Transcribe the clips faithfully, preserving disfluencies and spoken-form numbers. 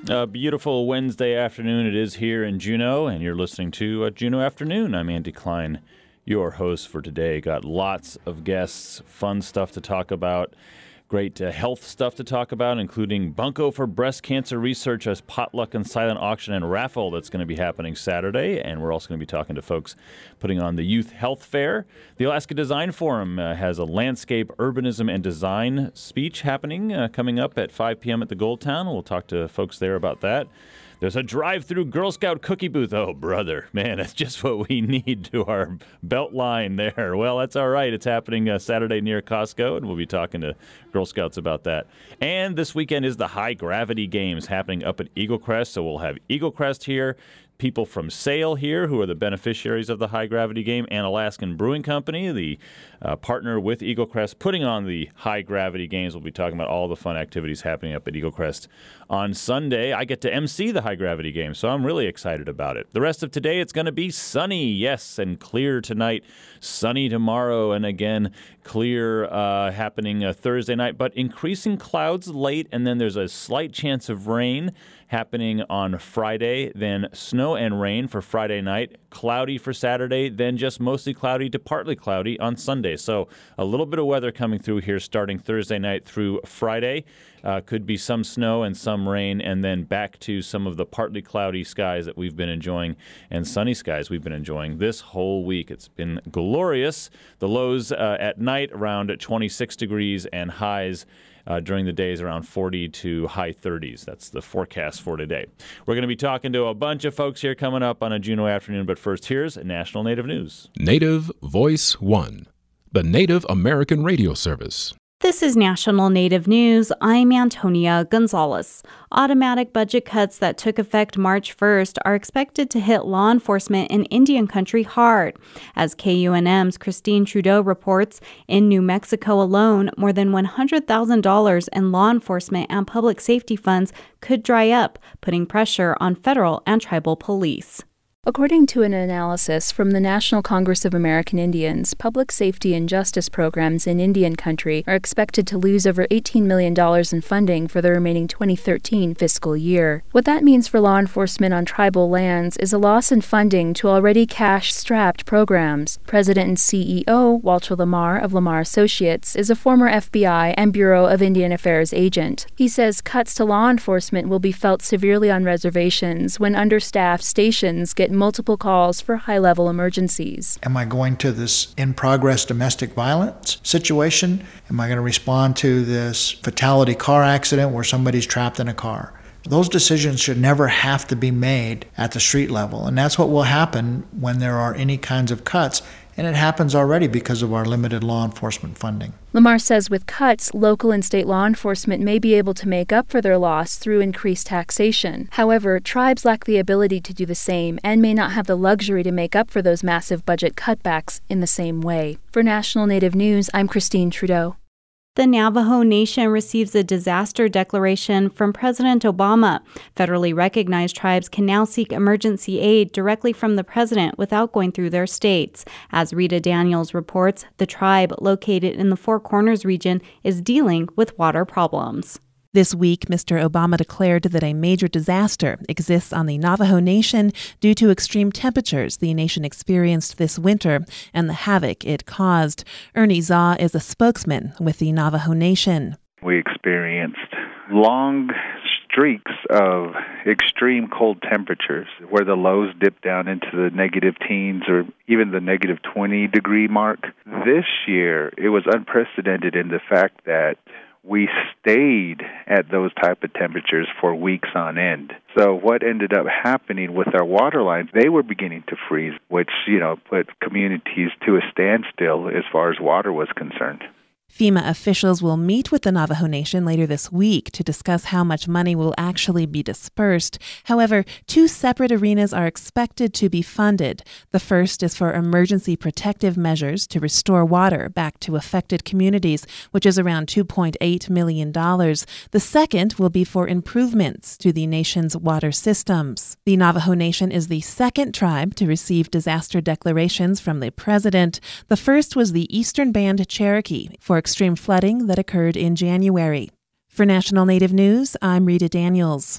A beautiful Wednesday afternoon it is here in Juneau, and you're listening to uh, Juneau Afternoon. I'm Andy Klein, your host for today. Got lots of guests, fun stuff to talk about, great uh, health stuff to talk about, including Bunko for Breast Cancer Research, as potluck and silent auction and raffle that's going to be happening Saturday. And we're also going to be talking to folks putting on the Youth Health Fair. The Alaska Design Forum uh, has a landscape, urbanism, and design speech happening uh, coming up at five p.m. at the Gold Town. We'll talk to folks there about that. There's a drive-through Girl Scout cookie booth. Oh, brother, man, that's just what we need to our belt line there. Well, that's all right. It's happening uh, Saturday near Costco, and we'll be talking to Girl Scouts about that. And this weekend is the High Gravity Games happening up at Eagle Crest, so we'll have Eagle Crest here, people from Sail here who are the beneficiaries of the High Gravity Game, and Alaskan Brewing Company, the uh, partner with Eagle Crest, putting on the High Gravity Games. We'll be talking about all the fun activities happening up at Eagle Crest on Sunday. I get to emcee the High Gravity Game, so I'm really excited about it. The rest of today, it's going to be sunny, yes, and clear tonight, sunny tomorrow, and again, clear uh, happening uh, Thursday night, but increasing clouds late, and then there's a slight chance of rain happening on Friday, then snow and rain for Friday night, cloudy for Saturday, then just mostly cloudy to partly cloudy on Sunday. So a little bit of weather coming through here starting Thursday night through Friday. Uh, could be some snow and some rain, and then back to some of the partly cloudy skies that we've been enjoying and sunny skies we've been enjoying this whole week. It's been glorious. The lows uh, at night around twenty-six degrees and highs Uh, during the days around forty to high thirties. That's the forecast for today. We're going to be talking to a bunch of folks here coming up on a Juneau afternoon, but first, here's National Native News. Native Voice One, the Native American radio service. This is National Native News. I'm Antonia Gonzalez. Automatic budget cuts that took effect March first are expected to hit law enforcement in Indian country hard. As K U N M's Christine Trudeau reports, in New Mexico alone, more than one hundred thousand dollars in law enforcement and public safety funds could dry up, putting pressure on federal and tribal police. According to an analysis from the National Congress of American Indians, public safety and justice programs in Indian country are expected to lose over eighteen million dollars in funding for the remaining twenty thirteen fiscal year. What that means for law enforcement on tribal lands is a loss in funding to already cash-strapped programs. President and C E O Walter Lamar of Lamar Associates is a former F B I and Bureau of Indian Affairs agent. He says cuts to law enforcement will be felt severely on reservations when understaffed stations get multiple calls for high-level emergencies. Am I going to this in-progress domestic violence situation? Am I going to respond to this fatality car accident where somebody's trapped in a car? Those decisions should never have to be made at the street level, and that's what will happen when there are any kinds of cuts, and it happens already because of our limited law enforcement funding. Lamar says with cuts, local and state law enforcement may be able to make up for their loss through increased taxation. However, tribes lack the ability to do the same and may not have the luxury to make up for those massive budget cutbacks in the same way. For National Native News, I'm Christine Trudeau. The Navajo Nation receives a disaster declaration from President Obama. Federally recognized tribes can now seek emergency aid directly from the president without going through their states. As Rita Daniels reports, the tribe, located in the Four Corners region, is dealing with water problems. This week, Mister Obama declared that a major disaster exists on the Navajo Nation due to extreme temperatures the nation experienced this winter and the havoc it caused. Ernie Zaw is a spokesman with the Navajo Nation. We experienced long streaks of extreme cold temperatures where the lows dipped down into the negative teens or even the negative twenty degree mark. This year, it was unprecedented in the fact that we stayed at those type of temperatures for weeks on end. So what ended up happening with our water lines, they were beginning to freeze, which, you know, put communities to a standstill as far as water was concerned. FEMA officials will meet with the Navajo Nation later this week to discuss how much money will actually be dispersed. However, two separate arenas are expected to be funded. The first is for emergency protective measures to restore water back to affected communities, which is around two point eight million dollars. The second will be for improvements to the nation's water systems. The Navajo Nation is the second tribe to receive disaster declarations from the president. The first was the Eastern Band Cherokee for extreme flooding that occurred in January. For National Native News, I'm Rita Daniels.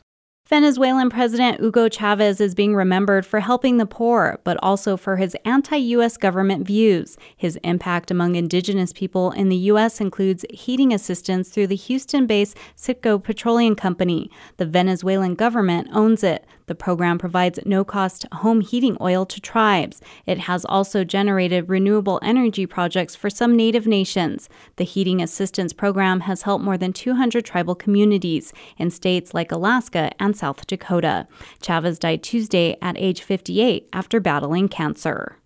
Venezuelan President Hugo Chavez is being remembered for helping the poor, but also for his anti-U S government views. His impact among indigenous people in the U S includes heating assistance through the Houston-based Citgo Petroleum Company. The Venezuelan government owns it. The program provides no-cost home heating oil to tribes. It has also generated renewable energy projects for some native nations. The heating assistance program has helped more than two hundred tribal communities in states like Alaska and South Dakota. Chavez died Tuesday at age fifty-eight after battling cancer.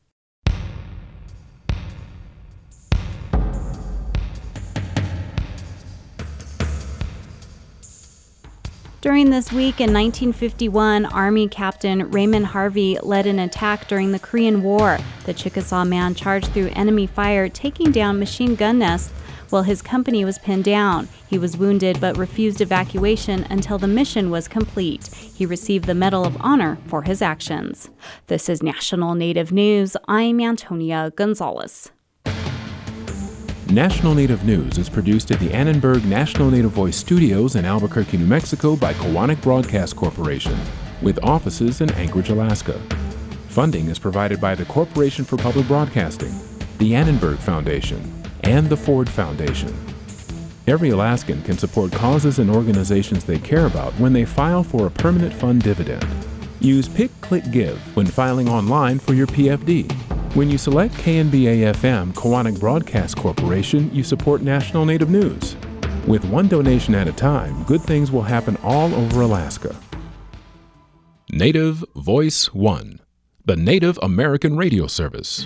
During this week in nineteen fifty-one, Army Captain Raymond Harvey led an attack during the Korean War. The Chickasaw Man charged through enemy fire, taking down machine gun nests while his company was pinned down. He was wounded but refused evacuation until the mission was complete. He received the Medal of Honor for his actions. This is National Native News. I'm Antonia Gonzalez. National Native News is produced at the Annenberg National Native Voice Studios in Albuquerque, New Mexico by Koahnic Broadcast Corporation, with offices in Anchorage, Alaska. Funding is provided by the Corporation for Public Broadcasting, the Annenberg Foundation, and the Ford Foundation. Every Alaskan can support causes and organizations they care about when they file for a permanent fund dividend. Use Pick, Click, Give when filing online for your P F D. When you select K N B A F M Koahnic Broadcast Corporation, you support National Native News. With one donation at a time, good things will happen all over Alaska. Native Voice One, the Native American radio service.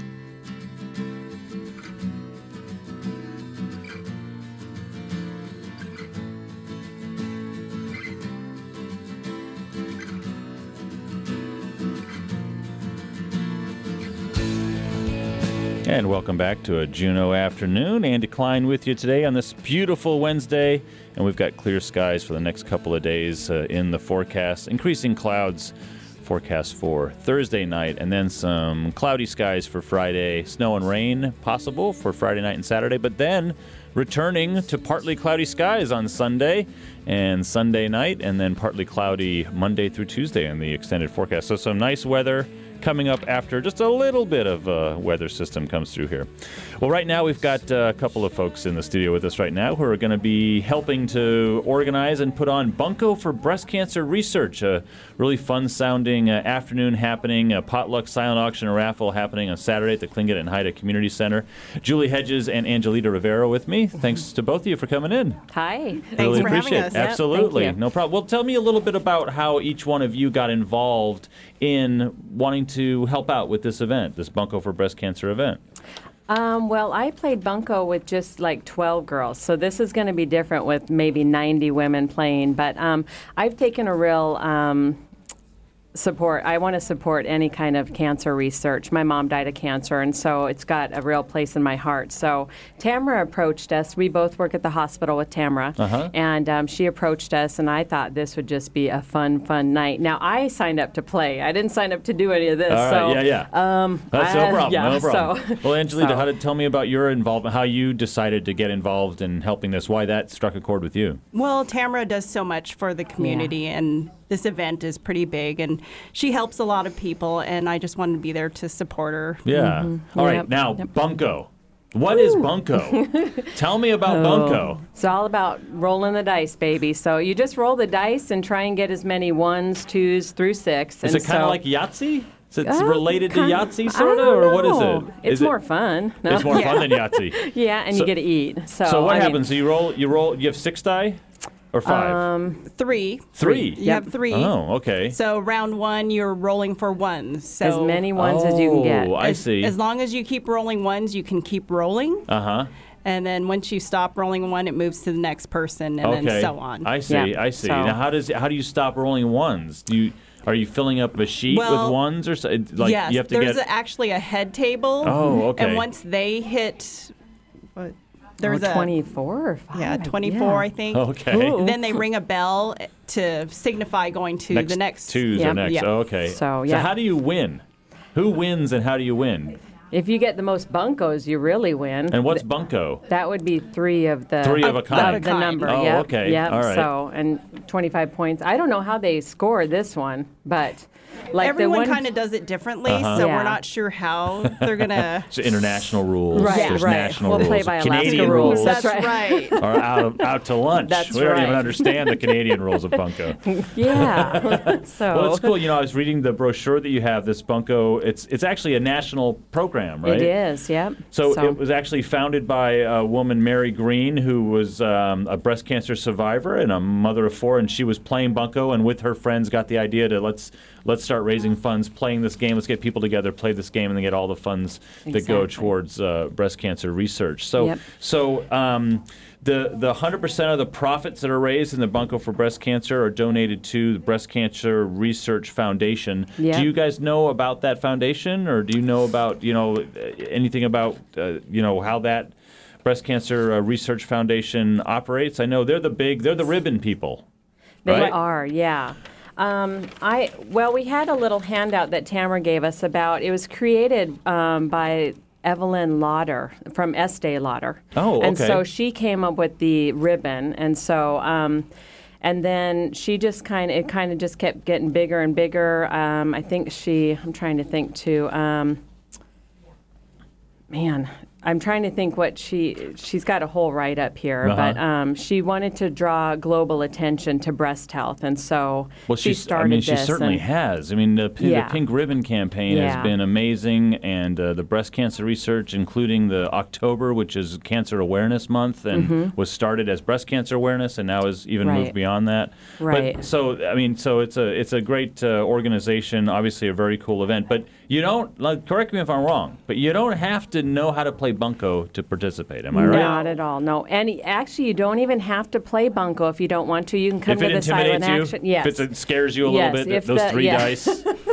And welcome back to a Juneau afternoon. Andy Klein with you today on this beautiful Wednesday. And we've got clear skies for the next couple of days uh, in the forecast. Increasing clouds forecast for Thursday night, and then some cloudy skies for Friday. Snow and rain possible for Friday night and Saturday, but then returning to partly cloudy skies on Sunday and Sunday night, and then partly cloudy Monday through Tuesday in the extended forecast. So some nice weather coming up after just a little bit of a weather system comes through here. Well, right now we've got a couple of folks in the studio with us right now who are going to be helping to organize and put on Bunko for Breast Cancer Research, a really fun-sounding uh, afternoon happening, a potluck silent auction and raffle happening on Saturday at the Tlingit and Haida Community Center. Julie Hedges and Angelita Rivera with me. Thanks to both of you for coming in. Hi. Thanks really for appreciate having us. It. Absolutely. Yep, no problem. Well, tell me a little bit about how each one of you got involved in wanting to help out with this event, this Bunko for Breast Cancer event. Um, well, I played Bunko with just like twelve girls, so this is going to be different with maybe ninety women playing. But um, I've taken a real um, support. I want to support any kind of cancer research. My mom died of cancer, and so it's got a real place in my heart. So Tamara approached us. We both work at the hospital with Tamara, uh-huh. and um, she approached us, and I thought this would just be a fun, fun night. Now, I signed up to play. I didn't sign up to do any of this. All right, so, yeah, yeah. Um, That's I, no problem, yeah, no problem. So, well, Angelita, so. how did, tell me about your involvement, how you decided to get involved in helping this, why that struck a chord with you. Well, Tamara does so much for the community, yeah. and this event is pretty big, and she helps a lot of people, and I just wanted to be there to support her. Yeah. Mm-hmm. All yep. right, now, yep. Bunko. What Ooh. is Bunko? Tell me about oh. Bunko. It's all about rolling the dice, baby. So you just roll the dice and try and get as many ones, twos, through six. Is and it kind of so, like Yahtzee? Is it uh, related to kinda, Yahtzee, sort of, or what is it? It's is more it, fun. No? It's more yeah. fun than Yahtzee. yeah, and so, you get to eat. So, so what I happens? Mean, so you roll, you roll, you have six die? Or five? Um, three. Three? You yep. have three. Oh, okay. So round one, you're rolling for ones. So as many ones oh, as you can get. I as, see. As long as you keep rolling ones, you can keep rolling. Uh-huh. And then once you stop rolling one, it moves to the next person, and okay. then so on. I see, yeah. I see. So, now, how does how do you stop rolling ones? Do you Are you filling up a sheet well, with ones? or so, like yes, you have to there's get... a, actually a head table. Oh, okay. And once they hit... What? There's oh, a twenty-four or five? Yeah, twenty-four, yeah. I think. Okay. Ooh. Then they ring a bell to signify going to next the next. twos yeah. or next. Yeah. Oh, okay. So, yeah. So how do you win? Who wins and how do you win? If you get the most buncos, you really win. And what's bunco? That would be three of the Three of a kind. of the number. Oh, yep, okay. Yep. All right. So and twenty-five points. I don't know how they score this one, but like everyone the one kind of does it differently, Uh-huh. so Yeah. we're not sure how they're gonna. It's international rules. Right, There's right. national We'll rules. play by Alaska Canadian rules. rules. That's That's right. right. are out, out to lunch. That's we don't even right. understand the Canadian rules of bunco. Yeah. so Well, it's cool. You know, I was reading the brochure that you have. This bunco, it's it's actually a national program, right? It is. Yep. So, it was actually founded by a woman, Mary Green, who was um, a breast cancer survivor and a mother of four, and she was playing bunco, and with her friends got the idea to let's let's start raising funds, playing this game. Let's get people together, play this game, and then get all the funds that go Exactly. towards uh, breast cancer research. So, Yep. so um, the the one hundred percent of the profits that are raised in the Bunco for Breast Cancer are donated to the Breast Cancer Research Foundation. Yep. Do you guys know about that foundation, or do you know about you know anything about uh, you know how that Breast Cancer uh, Research Foundation operates? I know they're the big, they're the ribbon people. They right? are, yeah. Um, I well, we had a little handout that Tamara gave us about. It was created um, by Evelyn Lauder from Estee Lauder. Oh, okay. And so she came up with the ribbon, and so. Um, And then she just kind of, it kind of just kept getting bigger and bigger. Um, I think she, I'm trying to think too. Um, man, I'm trying to think what she, she's got a whole write-up here, Uh-huh. but um, she wanted to draw global attention to breast health, and so Well, she she's, started I mean, she this. certainly and- has. I mean, the, P- Yeah. the Pink Ribbon campaign Yeah. has been amazing, and uh, the breast cancer research, including the October, which is Cancer Awareness Month, and was started as breast cancer awareness, and now has even Mm-hmm. Right. moved beyond that. Right. But so, I mean, so it's a it's a great uh, organization. Obviously, a very cool event. But you don't, like, correct me if I'm wrong, but you don't have to know how to play bunco to participate. Am I right? Not at all. No, and actually, you don't even have to play bunco if you don't want to. You can come If to it the silent intimidates you, action. Yes. if it scares you a Yes, little bit, if those the- three yeah. dice.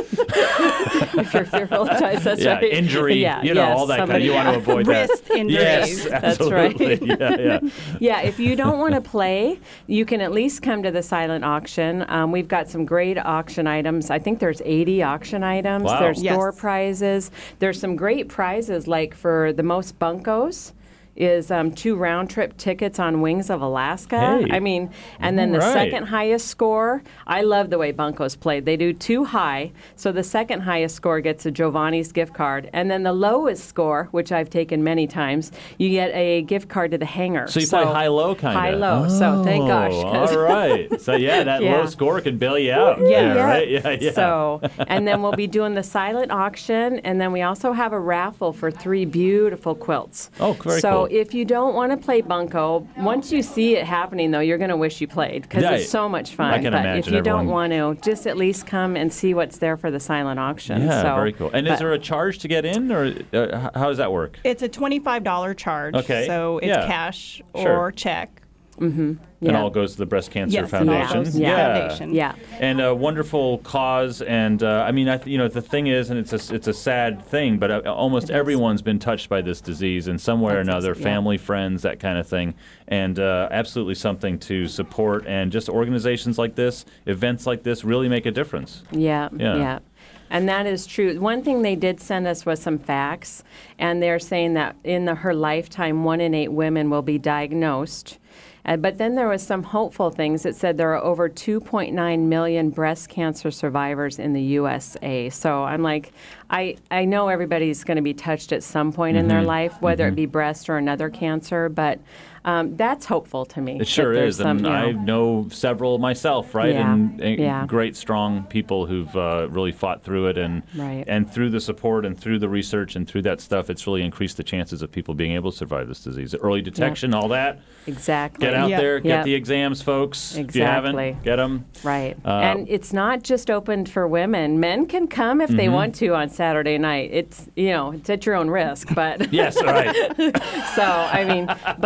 if you're fearful of dice, that's yeah, right. injury, yeah, you know, yes, all that kind of, somebody- you want to avoid that. Wrist injuries. Yes, That's right. absolutely. yeah, yeah. Yeah, if you don't want to play, you can at least come to the silent auction. Um, we've got some great auction items. I think there's eighty auction items. Wow. There's Yes. door prizes. There's some great prizes, like for the most buncos is um, two round trip tickets on Wings of Alaska. Hey. I mean, and then the All right. second highest score, I love the way buncos played. They do two high, so the second highest score gets a Giovanni's gift card, and then the lowest score, which I've taken many times, you get a gift card to the hangar. So you play high-low kind of. High-low, so thank gosh. 'cause- All right. So yeah, that Yeah. low score could bail you out. Yeah. yeah right. Yeah, yeah. So, and then we'll be doing the silent auction, and then we also have a raffle for three beautiful quilts. Oh, very so cool. if you don't want to play bunco, once you see it happening, though, you're going to wish you played because Yeah, it's so much fun. I can but imagine if you don't everyone- want to, just at least come and see what's there for the silent auction. yeah, so, very cool. And but- is there a charge to get in, or uh, h- how does that work? It's a twenty-five dollars charge. Okay. So it's Yeah. cash Sure. or check. And yeah. all goes to the Breast Cancer Yes, it all Foundation. goes to the Yeah. foundation. Yeah. And a wonderful cause, and uh, I mean, I th- you know, the thing is, and it's a it's a sad thing, but uh, almost everyone's been touched by this disease in some way or That's another, ex- yeah. family, friends, that kind of thing, and uh, absolutely something to support. And just organizations like this, events like this, really make a difference. Yeah, Yeah. yeah. And that is true. One thing they did send us was some facts, and they're saying that in the, her lifetime, one in eight women will be diagnosed. Uh, but then there was some hopeful things. It said there are over two point nine million breast cancer survivors in the U S A. So I'm like, I, I know everybody's going to be touched at some point in their life, whether it be breast or another cancer, but um, that's hopeful to me. It that sure there's is, some, and you know- I know several myself, right? Yeah, And, and yeah. great, strong people who've uh, really fought through it, and Right. and through the support and through the research and through that stuff, it's really increased the chances of people being able to survive this disease. Early detection, all that. Exactly. Get out Yep. there, get Yep. the exams, folks. If you Exactly. haven't, get them. Right. Uh, and it's not just open for women. Men can come if they want to on Saturday night. It's, you know, it's at your own risk, but Yes, all right. so, I mean, but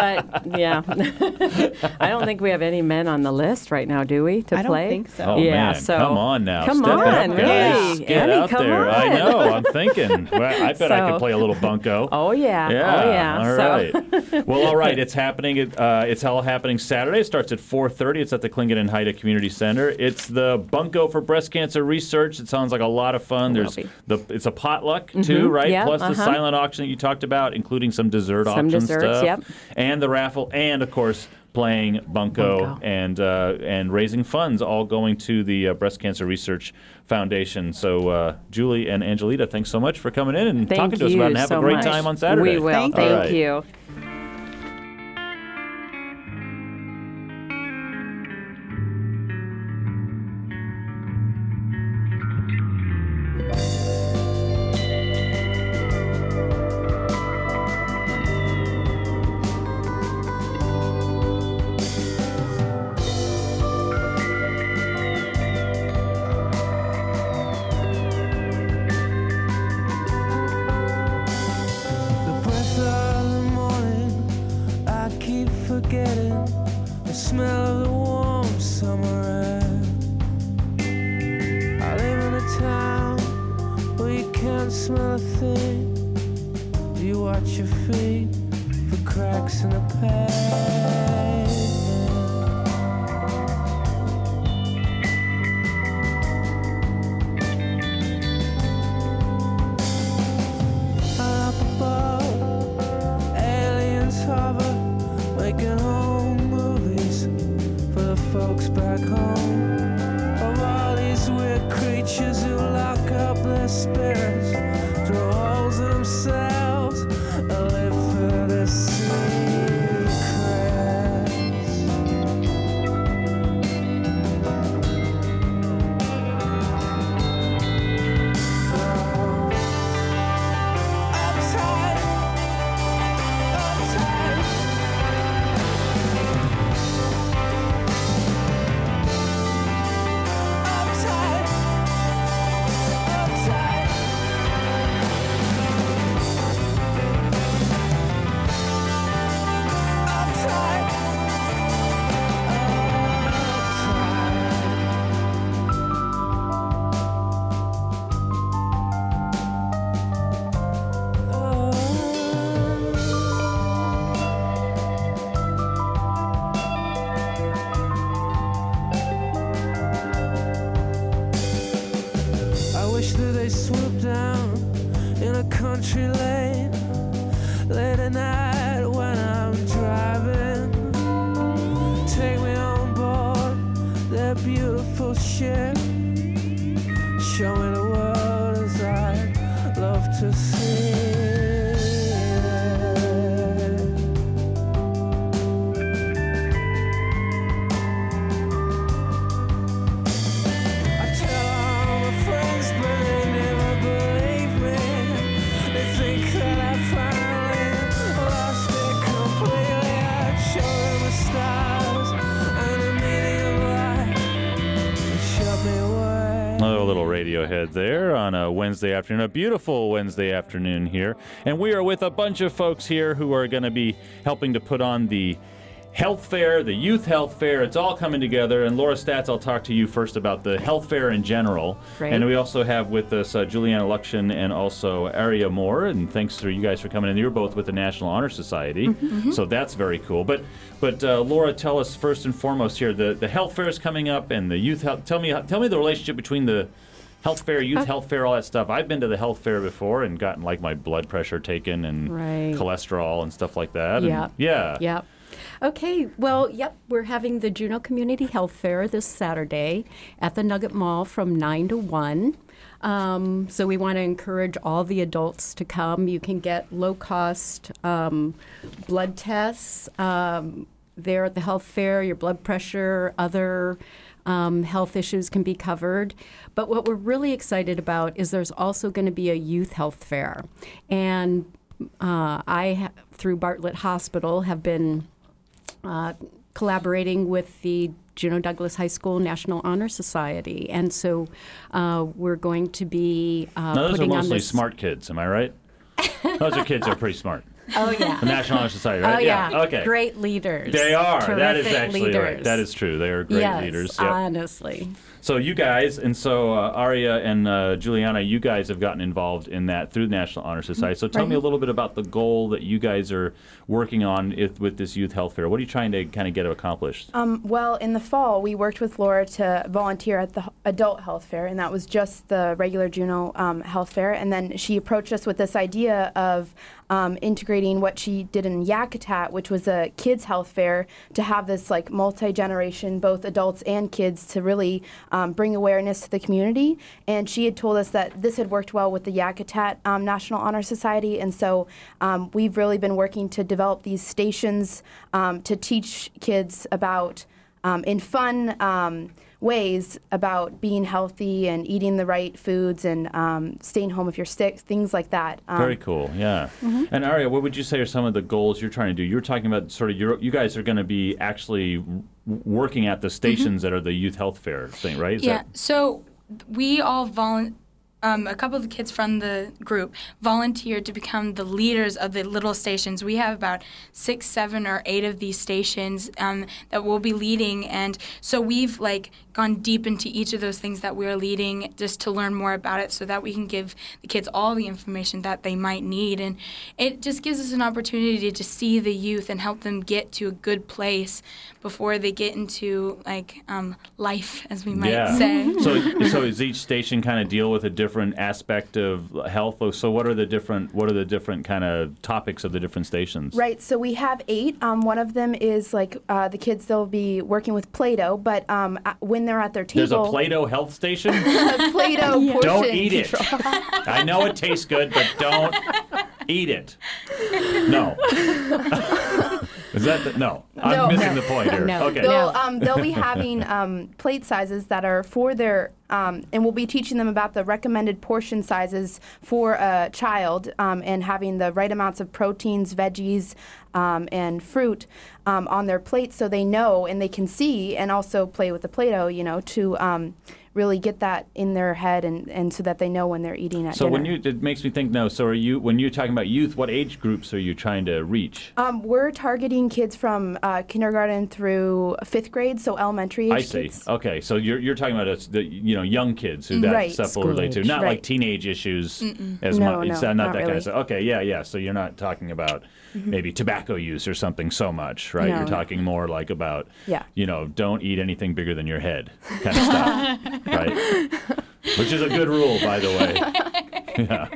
Yeah. I don't think we have any men on the list right now, do we, to I play? don't think so. Oh, yeah, man. so Come on now. Come Step on, it up, guys. really. Get Annie, out come there. on. I know. I'm thinking. Well, I bet I So- could play a little bunco. Oh, yeah. Yeah. Oh, yeah. All So- right. Well, all right. It's happening. It, uh, it's all happening Saturday. It starts at four thirty. It's at the Clingan and Haida Community Center. It's the Bunko for Breast Cancer Research. It sounds like a lot of fun. It will There's be. the. It's a potluck too, Mhm. right? Yep, Plus the uh-huh. silent auction that you talked about, including some dessert Some auction desserts, stuff, yep. and the raffle, and of course playing Bunko, Bunko. and uh, and raising funds, all going to the uh, Breast Cancer Research Foundation. So, uh, Julie and Angelita, thanks so much for coming in and Thank talking to us you about it. And have so a great much. time on Saturday. We will. Thank Thank, All right. you. The breath of the morning, I keep forgetting the smell of the warm summer air. I live in a town where you can't smell a thing. You watch your feet for cracks in the pavement. Up above, aliens hover, making home movies for the folks back home. Of all these weird creatures who lock up their spirits, draw holes in themselves, and live for their secrets. Uptight, uptight. Uptight, uptight. Uptight, I wish that they swooped down in a country lane late at night when I'm driving. Take me on board their beautiful ship. Show me the world as I'd love to see it. I tell all my friends, but they never believe me. They think that I finally lost it completely. I'd show them the stars and the meaning of life. They shut me away. Oh, a little Radiohead there on a Wednesday afternoon, a beautiful Wednesday afternoon here. And we are with a bunch of folks here who are going to be helping to put on the health fair, the youth health fair. It's all coming together. And Laura Stats, I'll talk to you first about the health fair in general. Great. And we also have with us uh, Juliana Luxian and also Aria Moore. And thanks to you guys for coming in. You're both with the National Honor Society. So that's very cool. But but uh, Laura, tell us first and foremost here, the, the health fair is coming up and the youth health. Tell me, tell me the relationship between the health fair, youth health fair, all that stuff. I've been to the health fair before and gotten like my blood pressure taken and Right. cholesterol and stuff like that. And, Yep. yeah. Yep. Okay, well, yep, we're having the Juneau Community Health Fair this Saturday at the Nugget Mall from nine to one. Um, so we want to encourage all the adults to come. You can get low-cost um, blood tests um, there at the health fair. Your blood pressure, other um, health issues can be covered. But what we're really excited about is there's also going to be a youth health fair. And uh, I, ha- through Bartlett Hospital, have been uh, collaborating with the Juneau Douglas High School National Honor Society. And so uh, we're going to be uh, Now, those are putting on mostly this. smart kids, am I right? Those are kids that are pretty smart. Oh, yeah. The National Honor Society, right? Oh, yeah. Okay. Great leaders. They are. Terrific that is actually leaders. right. That is true. They are great yes, leaders. Yep. honestly. So you guys, and so uh, Aria and uh, Juliana, you guys have gotten involved in that through the National Honor Society. So tell Right. me a little bit about the goal that you guys are working on if, with this youth health fair. What are you trying to kind of get accomplished? Um, well, in the fall, we worked with Laura to volunteer at the h- adult health fair, and that was just the regular Juneau um, health fair. And then she approached us with this idea of um, integrating what she did in Yakutat, which was a kids health fair, to have this like multi-generation, both adults and kids, to really um, bring awareness to the community. And she had told us that this had worked well with the Yakutat um, National Honor Society, and so um, we've really been working to develop these stations um, to teach kids about, um, in fun um, ways, about being healthy and eating the right foods and um, staying home if you're sick, things like that. Um, Very cool, yeah. Mm-hmm. And Aria, what would you say are some of the goals you're trying to do? You're talking about sort of, you're, you guys are going to be actually w- working at the stations that are the youth health fair thing, right? Is yeah, that- so we all volunteer. Um, a couple of the kids from the group volunteered to become the leaders of the little stations. We have about six, seven, or eight of these stations um, that we'll be leading, and so we've like gone deep into each of those things that we're leading just to learn more about it, so that we can give the kids all the information that they might need, and it just gives us an opportunity to see the youth and help them get to a good place before they get into like um, life, as we might yeah. say. So, so does each station kind of deal with a different aspect of health? So, what are the different what are the different kind of topics of the different stations? Right, so we have eight. Um, one of them is like uh, the kids, they'll be working with Play-Doh, but um, a- when they're at their table... There's a Play-Doh health station? Play-Doh yeah. portion Don't eat it. control. I know it tastes good, but don't eat it. No. Is that the, no? I'm No. missing No. the point here. No. Okay. They'll, um, they'll be having um, plate sizes that are for their, um, and we'll be teaching them about the recommended portion sizes for a child um, and having the right amounts of proteins, veggies, um, and fruit um, on their plate, so they know and they can see and also play with the Play-Doh, you know, to um, really get that in their head and, and so that they know when they're eating at So dinner. when you, it makes me think now, so are you, when you're talking about youth, what age groups are you trying to reach? Um, we're targeting kids from uh, kindergarten through fifth grade, so elementary age I see. kids. Okay, so you're you're talking about us, the you know young kids who that Right. stuff will School relate to, age. not like Right. teenage issues Mm-mm. as No, much. no, It's not, not that kind really. of stuff. Okay, yeah, yeah. So you're not talking about Mhm. maybe tobacco use or something so much, right? No, you're no. talking more like about Yeah. you know, don't eat anything bigger than your head, kind of stuff, right? Which is a good rule, by the way. Yeah.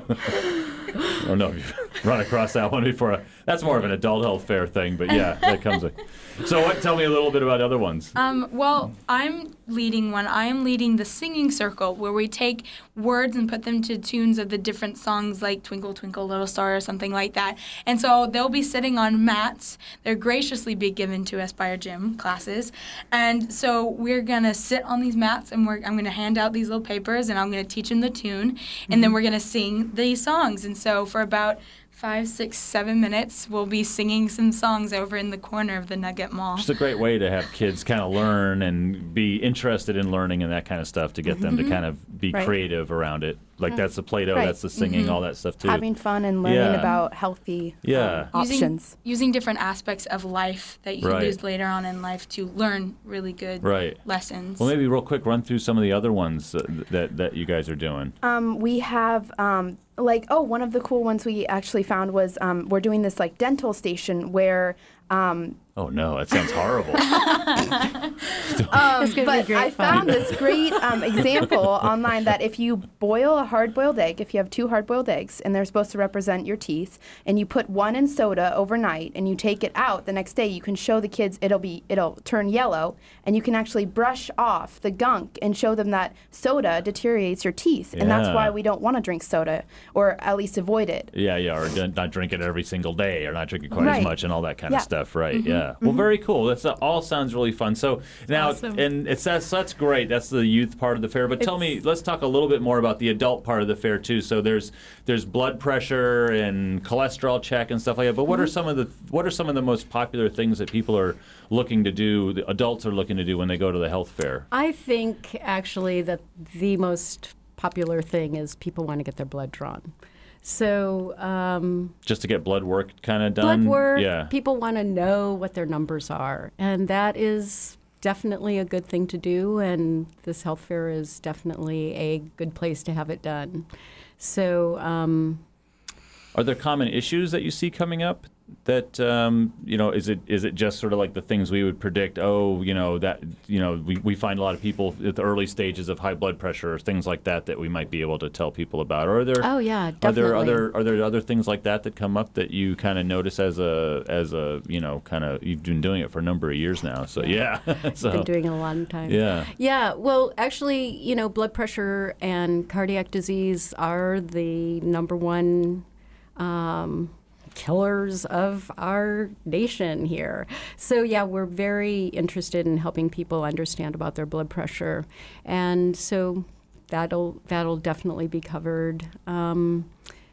I don't know if you've run across that one before. That's more of an adult health fair thing, but yeah, that comes with. So what? Tell me a little bit about other ones. Um, well, I'm leading one. I am leading the singing circle, where we take words and put them to tunes of the different songs, like Twinkle, Twinkle, Little Star, or something like that. And so they'll be sitting on mats. They're graciously be given to us by our gym classes. And so we're going to sit on these mats, and we're, I'm going to hand out these little papers, and I'm going to teach them the tune, and then we're going to sing these songs. And so for about five, six, seven minutes, we'll be singing some songs over in the corner of the Nugget Mall. It's a great way to have kids kind of learn and be interested in learning and that kind of stuff, to get them to Mhm. kind of be Right. creative around it. Like Yeah. that's the Play-Doh, Right. that's the singing, Mhm. all that stuff too. Having fun and learning Yeah. about healthy Yeah. um, Using, options. using different aspects of life that you can Right. use later on in life to learn really good Right. lessons. Well, maybe real quick, run through some of the other ones that that, that you guys are doing. Um, we have um, like oh one of the cool ones we actually found was um, we're doing this like dental station where um, Oh no, that sounds horrible. um, gonna be but great I fun. found this great um, example online that if you boil a hard-boiled egg, if you have two hard-boiled eggs and they're supposed to represent your teeth, and you put one in soda overnight and you take it out the next day, you can show the kids it'll be it'll turn yellow, and you can actually brush off the gunk and show them that soda deteriorates your teeth, and that's Yeah. why we don't want to drink soda, or at least avoid it. Yeah, yeah, or d- not drink it every single day, or not drink it quite Right. as much, and all that kind Yeah. of stuff, right? Mhm. Yeah. Well, Mhm. very cool. That's uh, all sounds really fun. So now, Awesome. and it's that's that's great. That's the youth part of the fair. But tell me, let's talk a little bit more about the adult part of the fair too. So there's there's blood pressure and cholesterol check and stuff like that. But what are Mhm. some of the what are some of the most popular things that people are looking to do? The adults are looking to do when they go to the health fair. I think actually that the most popular thing is people want to get their blood drawn. So um, just to get blood work kind of done? Blood work, yeah. People want to know what their numbers are. And that is definitely a good thing to do. And this health fair is definitely a good place to have it done. So um, are there common issues that you see coming up? That um, you know, is it is it just sort of like the things we would predict? Oh, you know that you know we, we find a lot of people at the early stages of high blood pressure or things like that that we might be able to tell people about. Or are there? Oh yeah, Are there definitely. other are there other things like that that come up that you kind of notice as a as a you know kind of you've been doing it for a number of years now? So yeah, so, been doing it a long time. Yeah. Yeah. Well, actually, you know, blood pressure and cardiac disease are the number one Um, killers of our nation here. So yeah, we're very interested in helping people understand about their blood pressure, and so that'll that'll definitely be covered. Um,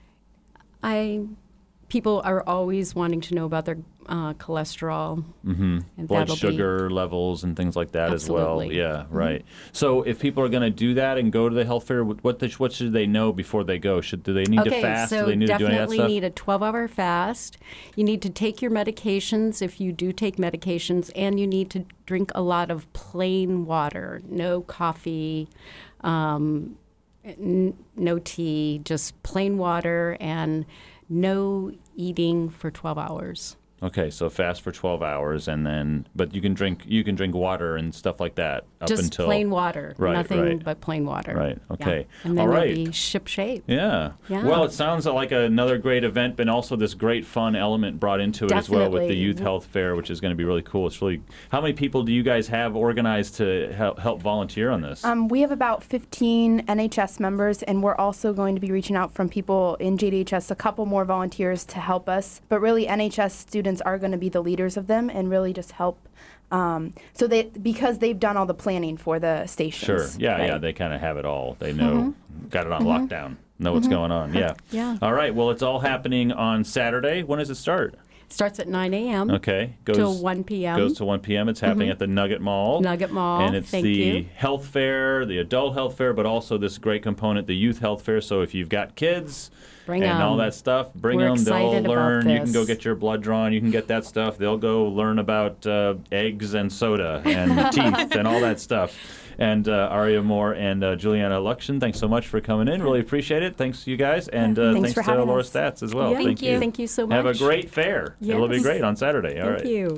I people are always wanting to know about their uh, cholesterol, mm-hmm. and blood that'll sugar be, levels and things like that absolutely. as well. Yeah, mm-hmm. right. So if people are going to do that and go to the health fair, what the, what should they know before they go? Should do they need okay, to fast? So do they need to do any of that definitely stuff? need a twelve-hour fast. You need to take your medications if you do take medications, and you need to drink a lot of plain water. No coffee, um, n- no tea, just plain water, and no eating for twelve hours. Okay, so fast for twelve hours, and then but you can drink you can drink water and stuff like that up Just until plain water, right, nothing right. but plain water. Right. Okay. Yeah. And then All right. you'll be ship shape. Yeah. Yeah. Well, it sounds like another great event, but also this great fun element brought into it Definitely. as well with the Youth Health Fair, which is going to be really cool. It's really. How many people do you guys have organized to help, help volunteer on this? Um, we have about fifteen N H S members, and we're also going to be reaching out from people in J D H S, a couple more volunteers to help us. But really, N H S students are going to be the leaders of them and really just help. Um, so they because they've done all the planning for the stations. Sure. Yeah, right? yeah. They kind of have it all. They know, Mm-hmm. got it on Mm-hmm. lockdown. Know what's Mm-hmm. going on. Yeah. Yeah. All right. Well, it's all happening on Saturday. When does it start? Starts at nine a.m. Okay. Goes till one p.m. Goes to one p.m. It's happening Mhm. at the Nugget Mall. Nugget Mall. And it's Thank the you. health fair, the adult health fair, but also this great component, the youth health fair. So if you've got kids Bring and 'em. all that stuff, bring We're them. They'll excited about learn. You can go this. get your blood drawn. You can get that stuff. They'll go learn about uh, eggs and soda and teeth and all that stuff. And uh, Aria Moore and uh, Juliana Luxon, thanks so much for coming in. Really appreciate it. Thanks to you guys. And uh, Thanks thanks, for to having Laura us. Stats as well. Yeah, Thank you. Thank you so Have a much. great fair. It'll be Yes. great on Saturday. All Thank right. you.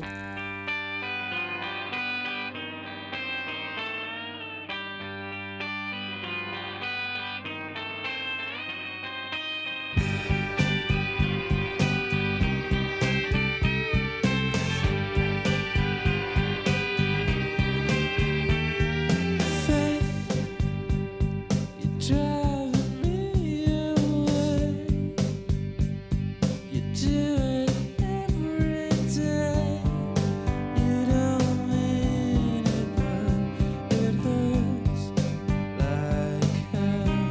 Driving me away. You do it every day. You don't mean it, but it hurts like hell.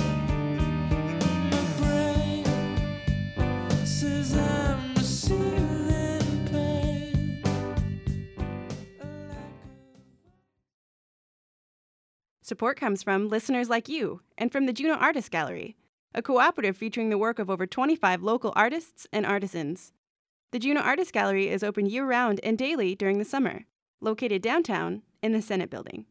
My brain says I'm receiving pain. Support comes from listeners like you and from the Juneau Artist Gallery, a cooperative featuring the work of over twenty-five local artists and artisans. The Juneau Artist Gallery is open year-round and daily during the summer, located downtown in the Senate Building.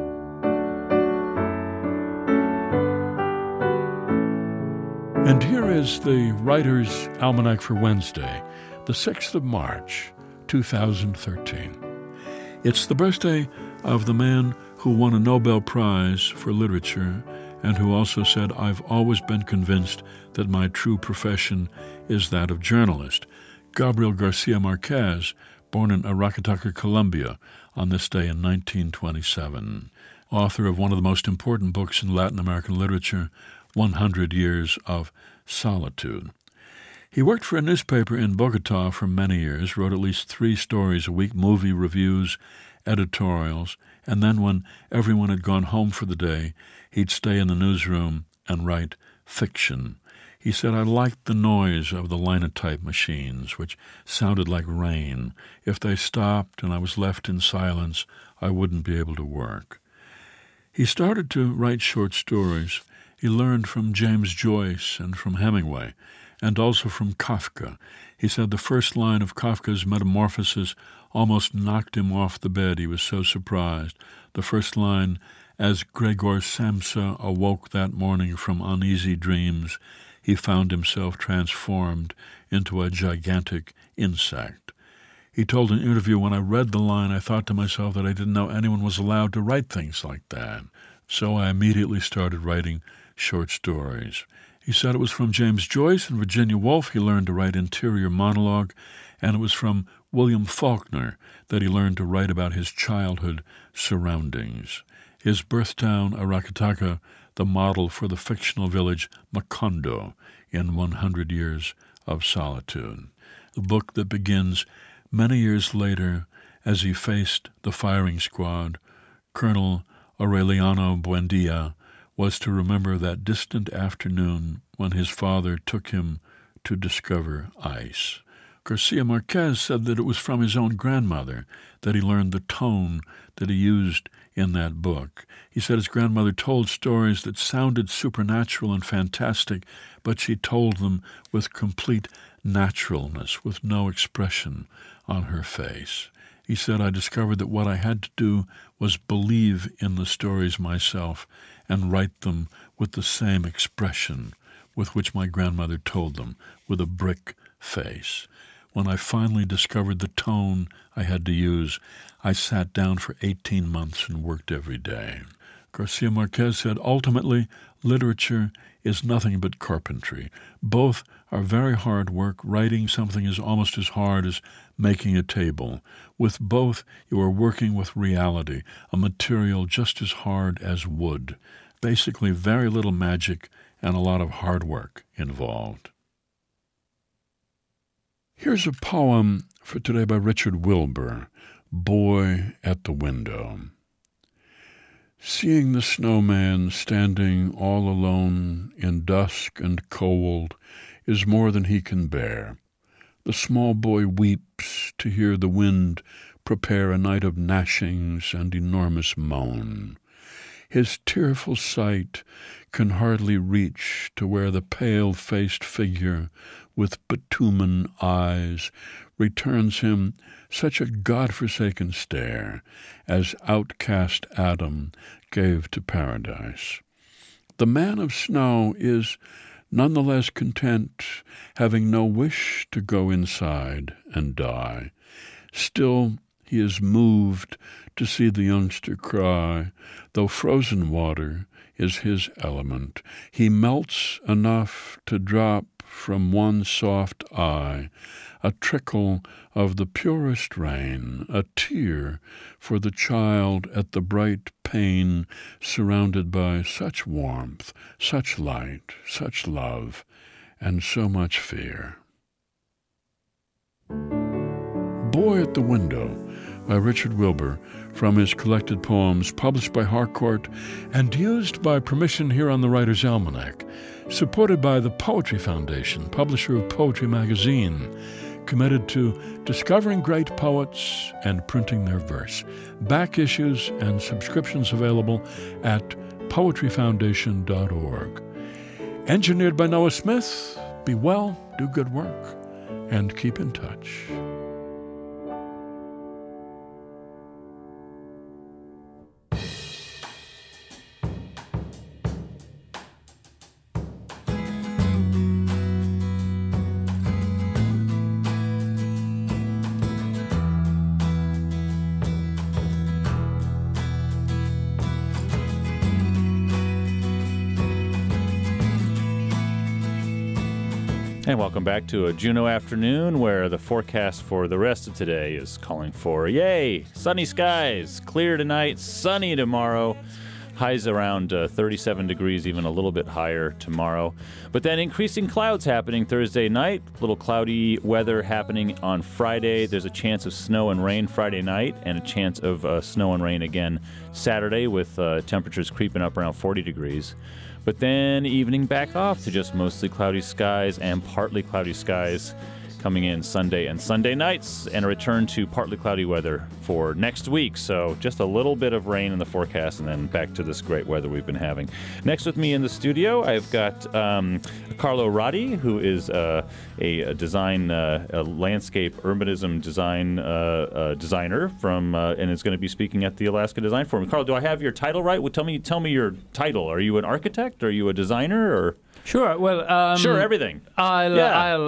And here is the Writer's Almanac for Wednesday, the sixth of March, two thousand thirteen. It's the birthday of the man who won a Nobel Prize for Literature and who also said, "I've always been convinced that my true profession is that of journalist." Gabriel Garcia Marquez, born in Aracataca, Colombia, on this day in nineteen twenty-seven. Author of one of the most important books in Latin American literature, one hundred Years of Solitude. He worked for a newspaper in Bogota for many years, wrote at least three stories a week, movie reviews, editorials, and then when everyone had gone home for the day, he'd stay in the newsroom and write fiction. He said, "I liked the noise of the linotype machines, which sounded like rain. If they stopped and I was left in silence, I wouldn't be able to work." He started to write short stories he learned from James Joyce and from Hemingway, and also from Kafka. He said the first line of Kafka's Metamorphosis almost knocked him off the bed. He was so surprised. The first line, as Gregor Samsa awoke that morning from uneasy dreams, he found himself transformed into a gigantic insect. He told an interview, when I read the line, I thought to myself that I didn't know anyone was allowed to write things like that. So I immediately started writing short stories. He said it was from James Joyce and Virginia Woolf he learned to write interior monologue, and it was from William Faulkner that he learned to write about his childhood surroundings. His birth town, Arakataka, the model for the fictional village Macondo in one hundred Years of Solitude. The book that begins many years later as he faced the firing squad, Colonel Aureliano Buendia was to remember that distant afternoon when his father took him to discover ice. Garcia Marquez said that it was from his own grandmother that he learned the tone that he used in that book. He said his grandmother told stories that sounded supernatural and fantastic, but she told them with complete naturalness, with no expression on her face. He said, I discovered that what I had to do was believe in the stories myself and write them with the same expression with which my grandmother told them, with a brick face. When I finally discovered the tone I had to use, I sat down for eighteen months and worked every day. Garcia Marquez said, ultimately, literature is nothing but carpentry. Both are very hard work. Writing something is almost as hard as making a table. With both, you are working with reality, a material just as hard as wood. Basically, very little magic and a lot of hard work involved. Here's a poem for today by Richard Wilbur, Boy at the Window. Seeing the snowman standing all alone in dusk and cold is more than he can bear. The small boy weeps to hear the wind prepare a night of gnashings and enormous moan. His tearful sight can hardly reach to where the pale-faced figure with bitumen eyes returns him such a God-forsaken stare as outcast Adam gave to paradise. The man of snow is none the less content, having no wish to go inside and die. Still he is moved to see the youngster cry, though frozen water is his element. He melts enough to drop from one soft eye a trickle of the purest rain, a tear for the child at the bright pane, surrounded by such warmth, such light, such love, and so much fear. Boy at the Window by Richard Wilbur, from his collected poems, published by Harcourt and used by permission here on the Writer's Almanac, supported by the Poetry Foundation, publisher of Poetry Magazine, committed to discovering great poets and printing their verse. Back issues and subscriptions available at poetry foundation dot org. Engineered by Noah Smith. Be well, do good work, and keep in touch. And welcome back to a Juneau afternoon where the forecast for the rest of today is calling for, yay, sunny skies, clear tonight, sunny tomorrow. Highs around uh, thirty-seven degrees, even a little bit higher tomorrow. But then increasing clouds happening Thursday night, a little cloudy weather happening on Friday. There's a chance of snow and rain Friday night and a chance of uh, snow and rain again Saturday with uh, temperatures creeping up around forty degrees. But then evening back off to just mostly cloudy skies and partly cloudy skies coming in Sunday and Sunday nights, and a return to partly cloudy weather for next week. So just a little bit of rain in the forecast, and then back to this great weather we've been having. Next with me in the studio, I've got um, Carlo Ratti, who is uh, a, a design, uh, a landscape urbanism design uh, uh, designer from, uh, and is going to be speaking at the Alaska Design Forum. Carlo, do I have your title right? Well, tell me, tell me your title. Are you an architect? Are you a designer? Or Sure. Well, um, sure, everything. I'll, yeah. I'll,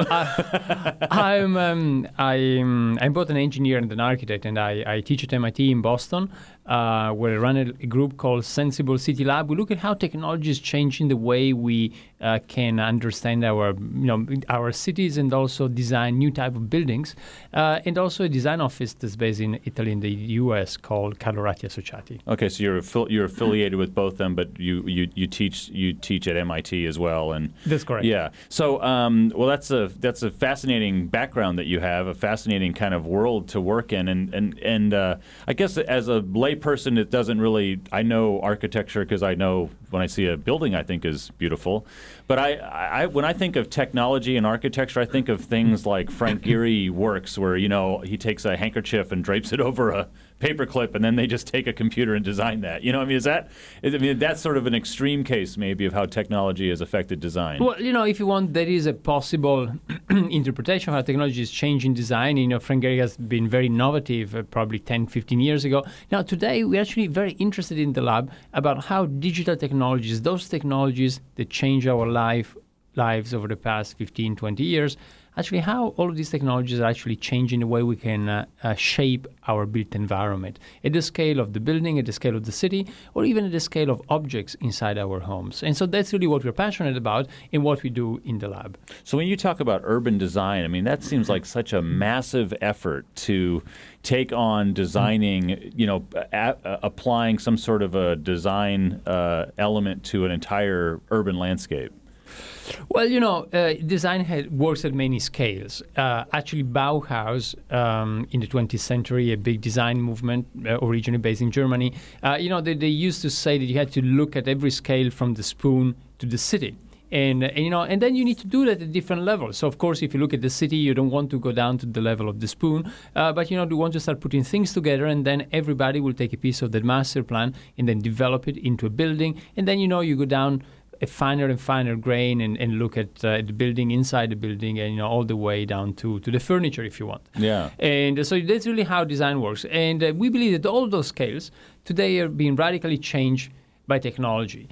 I, I'm, um, I'm, I'm both an engineer and an architect, and I, I teach at M I T in Boston, uh, where I run a, a group called Sensible City Lab. We look at how technology is changing the way we uh, can understand our, you know, our cities, and also design new type of buildings, uh, and also a design office that's based in Italy and the U S called Carlo Ratti Associati. Okay, so you're affi- you're affiliated with both of them, but you, you, you teach you teach at M I T as well. And that's correct. Yeah. So, um, well, that's a that's a fascinating background that you have, a fascinating kind of world to work in, and and and uh, I guess as a layperson, it doesn't really. I know architecture because I know when I see a building, I think is beautiful, but I, I when I think of technology and architecture, I think of things like Frank Gehry works, where you know he takes a handkerchief and drapes it over a paperclip, and then they just take a computer and design that. You know, I mean, is that? Is, I mean, that's sort of an extreme case, maybe, of how technology has affected design. Well, you know, if you want, there is a possible interpretation of how technology is changing design. You know, Frank Gehry has been very innovative, uh, probably ten, fifteen years ago. Now, today, we're actually very interested in the lab about how digital technologies, those technologies that change our life, lives over the past fifteen, twenty years, actually how all of these technologies are actually changing the way we can uh, uh, shape our built environment at the scale of the building, at the scale of the city, or even at the scale of objects inside our homes. And so that's really what we're passionate about and what we do in the lab. So when you talk about urban design, I mean, that seems like such a massive effort to take on designing, you know, a- a- applying some sort of a design uh, element to an entire urban landscape. Well, you know, uh, design had, works at many scales. Uh, actually, Bauhaus um, in the twentieth century, a big design movement uh, originally based in Germany, uh, you know, they, they used to say that you had to look at every scale from the spoon to the city. And, and, you know, and then you need to do that at different levels. So, of course, if you look at the city, you don't want to go down to the level of the spoon, uh, but, you know, you want to start putting things together, and then everybody will take a piece of that master plan and then develop it into a building. And then, you know, you go down a finer and finer grain and, and look at uh, the building inside the building, and you know all the way down to, to the furniture if you want. Yeah. And uh, so that's really how design works. And uh, we believe that all those scales today are being radically changed by technology.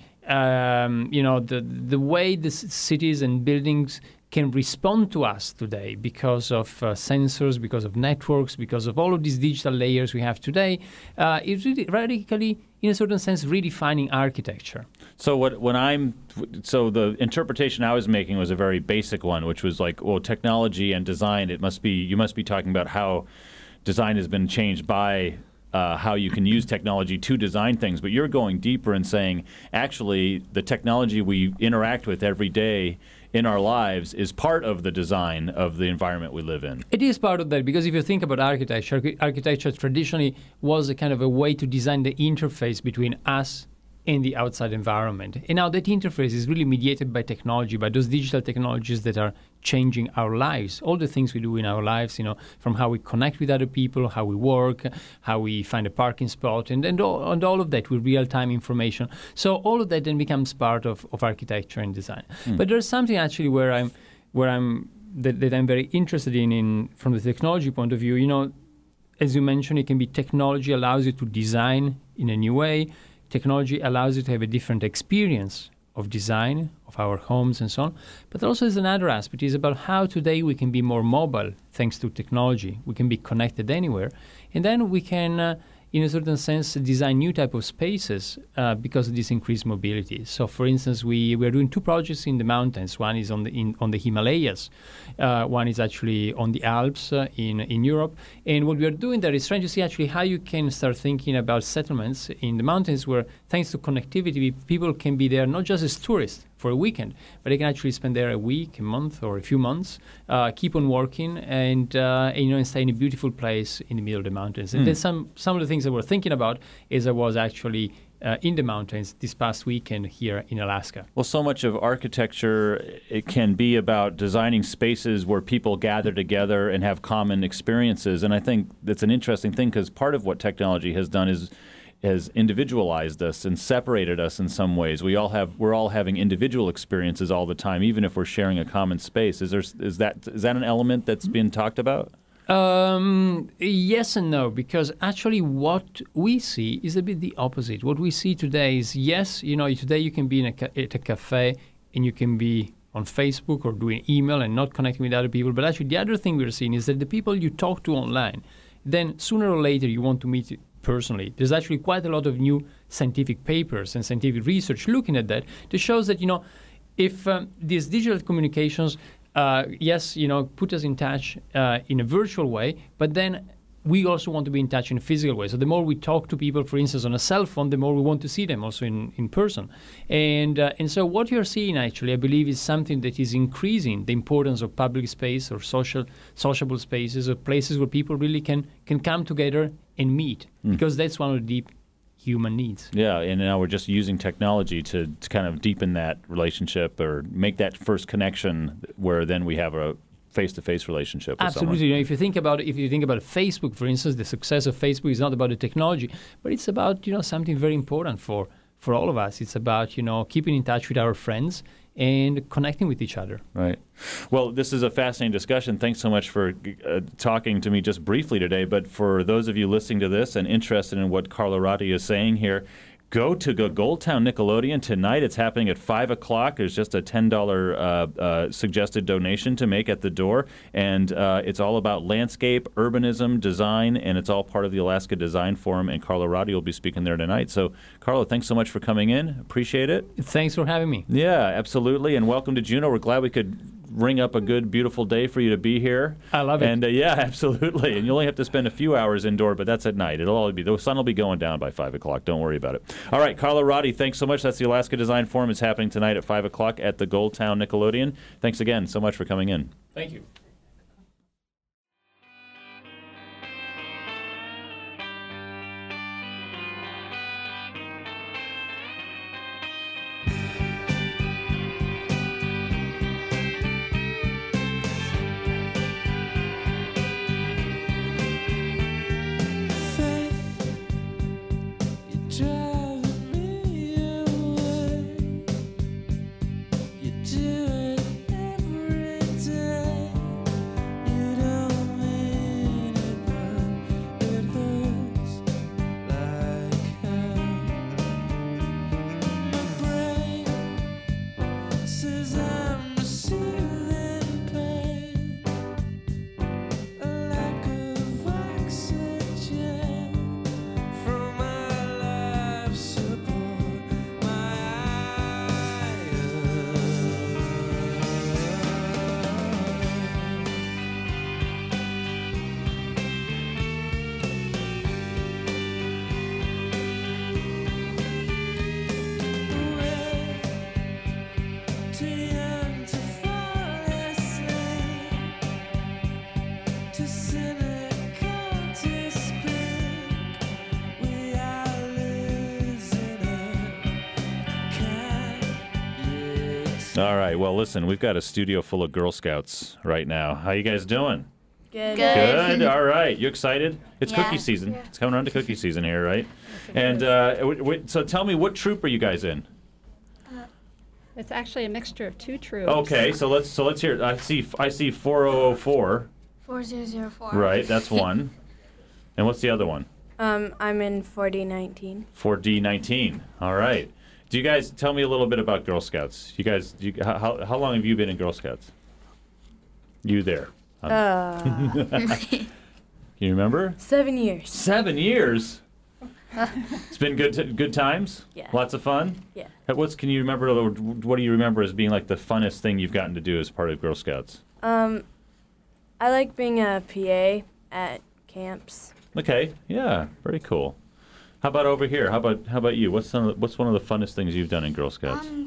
Um, you know, the the way the c- cities and buildings can respond to us today because of uh, sensors, because of networks, because of all of these digital layers we have today, uh, is really radically, in a certain sense, redefining architecture. So what when I'm so the interpretation I was making was a very basic one, which was like, well, technology and design. It must be you must be talking about how design has been changed by uh, how you can use technology to design things. But you're going deeper and saying, actually, the technology we interact with every day in our lives is part of the design of the environment we live in. It is part of that, because if you think about architecture, architecture traditionally was a kind of a way to design the interface between us and the outside environment. And now that interface is really mediated by technology, by those digital technologies that are changing our lives, all the things we do in our lives, you know, from how we connect with other people, how we work, how we find a parking spot, and, and, all, and all of that with real-time information. So all of that then becomes part of, of architecture and design. Mm. But there's something actually where I'm, where I'm that, that I'm very interested in, in from the technology point of view. You know, as you mentioned, it can be technology allows you to design in a new way. Technology allows you to have a different experience of design, of our homes and so on. But also there's another aspect. It's about how today we can be more mobile thanks to technology. We can be connected anywhere. And then we can, uh, in a certain sense, design new type of spaces uh, because of this increased mobility. So, for instance, we, we are doing two projects in the mountains. One is on the in, on the Himalayas. Uh, one is actually on the Alps uh, in, in Europe. And what we are doing there is trying to see actually how you can start thinking about settlements in the mountains where, thanks to connectivity, people can be there not just as tourists for a weekend, but they can actually spend there a week, a month, or a few months, uh, keep on working, and, uh, and you know, and stay in a beautiful place in the middle of the mountains. Mm. And then some some of the things that we're thinking about is I was actually uh, in the mountains this past weekend here in Alaska. Well, so much of architecture, it can be about designing spaces where people gather together and have common experiences. And I think that's an interesting thing because part of what technology has done is has individualized us and separated us in some ways. We all have we're all having individual experiences all the time, even if we're sharing a common space. Is there is that is that an element that's being talked about? Um, yes and no, because actually what we see is a bit the opposite. What we see today is, yes, you know, today you can be in a ca- at a cafe and you can be on Facebook or doing email and not connecting with other people. But actually the other thing we're seeing is that the people you talk to online, then sooner or later you want to meet personally. There's actually quite a lot of new scientific papers and scientific research looking at that that shows that, you know, if um, these digital communications Uh, yes, you know, put us in touch uh, in a virtual way, but then we also want to be in touch in a physical way. So the more we talk to people, for instance, on a cell phone, the more we want to see them also in, in person. And uh, and so what you're seeing actually, I believe, is something that is increasing the importance of public space or social sociable spaces or places where people really can, can come together and meet, mm. because that's one of the deep human needs. Yeah, and now we're just using technology to, to kind of deepen that relationship or make that first connection where then we have a face-to-face relationship with Absolutely. someone. You know, if you think about if you think about Facebook, for instance, the success of Facebook is not about the technology, but it's about, you know, something very important for, for all of us. It's about, you know, keeping in touch with our friends and connecting with each other. Right. Well, this is a fascinating discussion. Thanks so much for uh, talking to me just briefly today. But for those of you listening to this and interested in what Carla Ratti is saying here, go to the Goldtown Nickelodeon tonight. It's happening at five o'clock. There's just a ten dollars uh, uh, suggested donation to make at the door. And uh, it's all about landscape, urbanism, design, and it's all part of the Alaska Design Forum. And Carla Ratti will be speaking there tonight. So, Carla, thanks so much for coming in. Appreciate it. Thanks for having me. Yeah, absolutely. And welcome to Juneau. We're glad we could ring up a good, beautiful day for you to be here. I love it. And uh, yeah, absolutely. And you only have to spend a few hours indoor, but that's at night. It'll all be the sun will be going down by five o'clock. Don't worry about it. All right, Carla Ratti, thanks so much. That's the Alaska Design Forum. It's happening tonight at five o'clock at the Goldtown Nickelodeon. Thanks again so much for coming in. Thank you. All right. Well, listen, we've got a studio full of Girl Scouts right now. How you guys doing? Good. Good. All right. You excited? It's Yeah. cookie season. Yeah. It's coming around to cookie season here, right? And uh, w- w- so tell me, what troop are you guys in? It's actually a mixture of two troops. Okay. So let's so let's hear. I see I see four thousand four. four thousand four. Right. That's one. And what's the other one? Um, I'm in four D nineteen. four D nineteen. All right. Do you guys tell me a little bit about Girl Scouts? You guys, you, how how long have you been in Girl Scouts? You there? Uh. Can you remember? Seven years. Seven years. It's been good t- good times. Yeah. Lots of fun. Yeah. What's can you remember? What do you remember as being like the funnest thing you've gotten to do as part of Girl Scouts? Um, I like being a P A at camps. Okay. Yeah. Very cool. How about over here? How about how about you? What's some of the, what's one of the funnest things you've done in Girl Scouts? Um,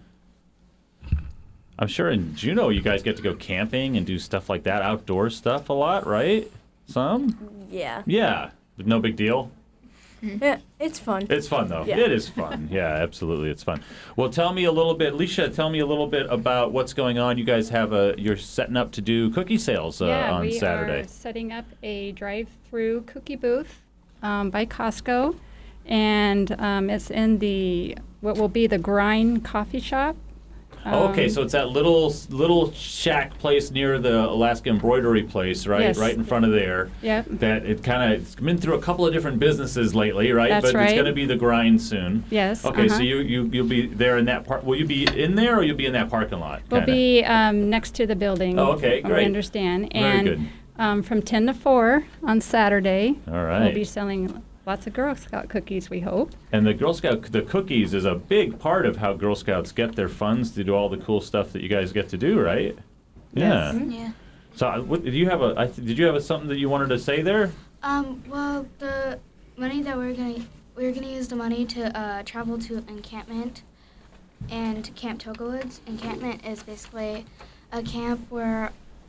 I'm sure in Juneau you guys get to go camping and do stuff like that, outdoor stuff a lot, right? Some? Yeah. Yeah. But no big deal? Yeah, it's fun. It's fun, though. Yeah. It is fun. Yeah, absolutely. It's fun. Well, tell me a little bit, Leisha, tell me a little bit about what's going on. You guys have a, you're setting up to do cookie sales uh, yeah, on we Saturday. are setting up a drive-through cookie booth um, by Costco, and um, it's in the, what will be the Grind Coffee Shop. Oh, okay, Um, so it's that little little shack place near the Alaska Embroidery place, right? Yes. Right in front of there. Yep. That it kind of it's been through a couple of different businesses lately, right? That's but right. it's going to be the Grind soon. Yes, Okay, so uh-huh. you you you'll be there in that part. Will you be in there, or you'll be in that parking lot? We'll kinda? be um, next to the building. Oh, okay, I great. understand. Very and good. Um, from ten to four on Saturday, All right. we'll be selling lots of Girl Scout cookies, we hope. And the Girl Scout, the cookies is a big part of how Girl Scouts get their funds to do all the cool stuff that you guys get to do, right? Yeah. Yes. Yeah. So, uh, what, did you have a? I th- did you have a, something that you wanted to say there? Um, well, the money that we're gonna we're gonna use the money to uh, travel to encampment and Camp Togawoods. Encampment is basically a camp where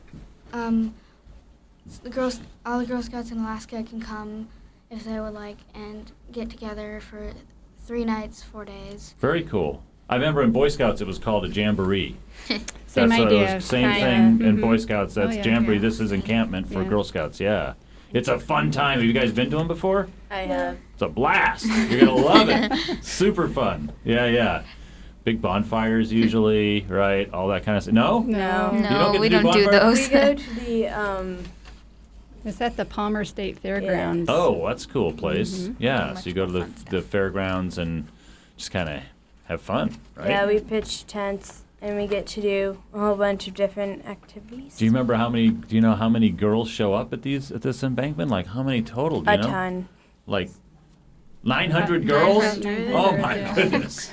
um, the girls, all the Girl Scouts in Alaska can come if they would like and get together for three nights, four days. Very cool. I remember in Boy Scouts it was called a jamboree. Same That's what it idea, was, same kinda. thing in Mhm. Boy Scouts. That's Oh, yeah, jamboree. yeah. This is encampment for Yeah. Girl Scouts. Yeah, it's a fun time. Have you guys been to them before? I have. It's a blast. You're gonna love it. Super fun. Yeah, yeah. Big bonfires usually, right? All that kind of stuff. No. No. You No, don't get we to do don't do bonfires? those. We go to the um. It's at the Palmer State Fairgrounds. Oh, that's a cool place. Mhm. Yeah, so you go to the, the fairgrounds and just kind of have fun, right? Yeah, we pitch tents and we get to do a whole bunch of different activities. Do you remember how many? Do you know how many girls show up at these at this embankment? Like how many total? Do you A know? ton. Like nine hundred girls? nine hundred, Oh my yeah. goodness!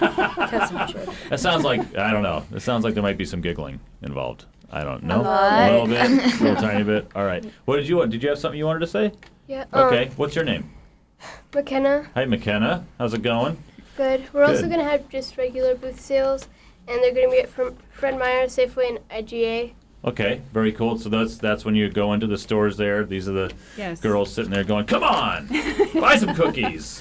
That sounds like I don't know. It sounds like there might be some giggling involved. I don't know. lot. A little bit, a little tiny bit. All right. What did you want? Did you have something you wanted to say? Yeah. um, Okay. What's your name? McKenna. Hi, McKenna. How's it going? Good. We're also Good. going to have just regular booth sales, and they're going to be at from Fred Meyer, Safeway, and I G A. Okay, very cool. So that's that's when you go into the stores there. These are the Yes. girls sitting there going, "Come on, buy some cookies,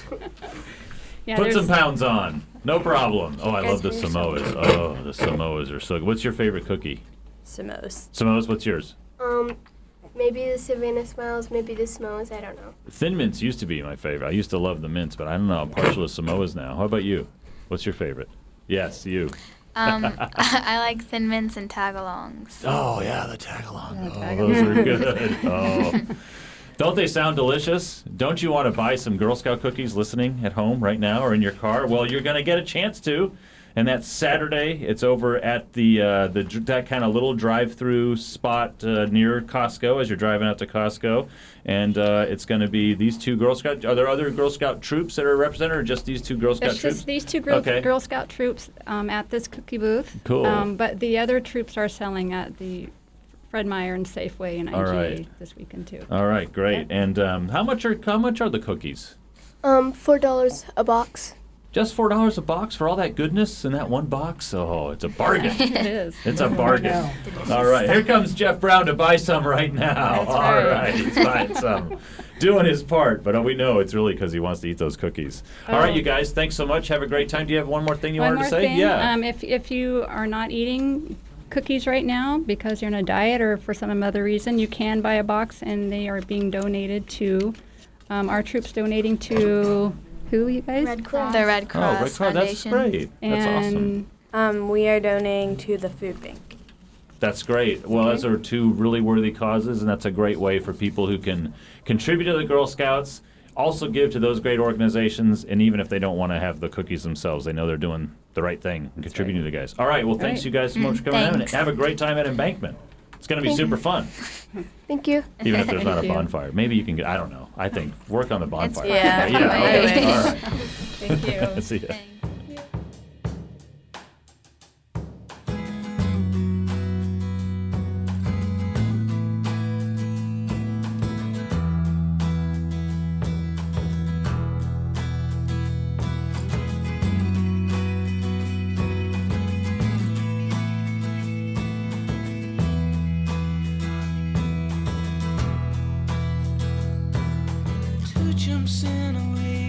Yeah, put some there's- pounds on, no problem." Oh, I Guys, love the here's some. Samoas. Oh, the Samoas are so good. What's your favorite cookie? Samoas. Samoas. What's yours? Um, maybe the Savannah Smiles, maybe the Smoes, I don't know. Thin Mints used to be my favorite. I used to love the mints, but I don't know. I'm partial to Samoas now. How about you? What's your favorite? Yes, you. Um, I like Thin Mints and Tagalongs. Oh yeah, the tagalong. Oh, tagalong. those are good. Oh. Don't they sound delicious? Don't you want to buy some Girl Scout cookies listening at home right now or in your car? Well, you're going to get a chance to. And that's Saturday. It's over at the uh, the dr- that kind of little drive-through spot uh, near Costco as you're driving out to Costco. And uh, it's going to be these two Girl Scout. Are there other Girl Scout troops that are represented, or just these two Girl Scout It's troops? just these two Girl, Okay. Girl Scout troops um, at this cookie booth. Cool. Um, but the other troops are selling at the Fred Meyer and Safeway and I G A All right. this weekend too. All right, great. And um, how much are how much are the cookies? Um, four dollars a box. Just four dollars a box for all that goodness in that one box? Oh, it's a bargain. It is. It's a bargain. All right, here comes Jeff Brown to buy some right now. That's All right. right, he's buying some. Doing his part, but we know it's really because he wants to eat those cookies. All right, Oh. you guys, thanks so much. Have a great time. Do you have one more thing you One wanted more to say? thing, Yeah. um, if if you are not eating cookies right now because you're on a diet or for some other reason, you can buy a box, and they are being donated to um, our troops donating to who, you guys? Red Cross. The Red Cross oh, Red Cross, that's Foundation. great. That's awesome. And Um, we are donating to the food bank. That's great. Well, those are two really worthy causes, and that's a great way for people who can contribute to the Girl Scouts, also give to those great organizations, and even if they don't want to have the cookies themselves, they know they're doing the right thing and contributing to the guys. All right, well, thanks Right. you guys so much Mm, for coming out, and thanks. have a great time at Embankment. It's going to be Thank super fun, Thank you. even if there's not a Thank you. bonfire. Maybe you can get, I don't know. I think work on the bonfire. Yeah, yeah, I okay. wish. All right. Thank you. See ya. Two jumps in a wave.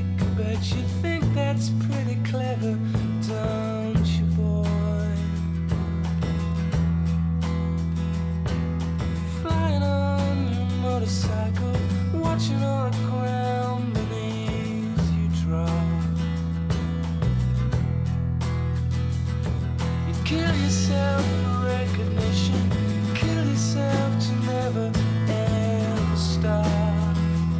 Kill yourself for recognition. Kill yourself to never ever stop.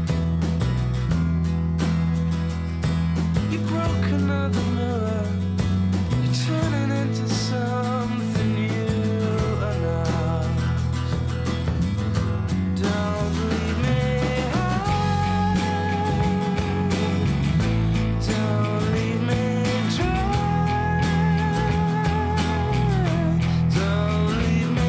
You broke another mirror. You're turning into something you are not. Don't leave me high. Don't leave me dry. Don't leave me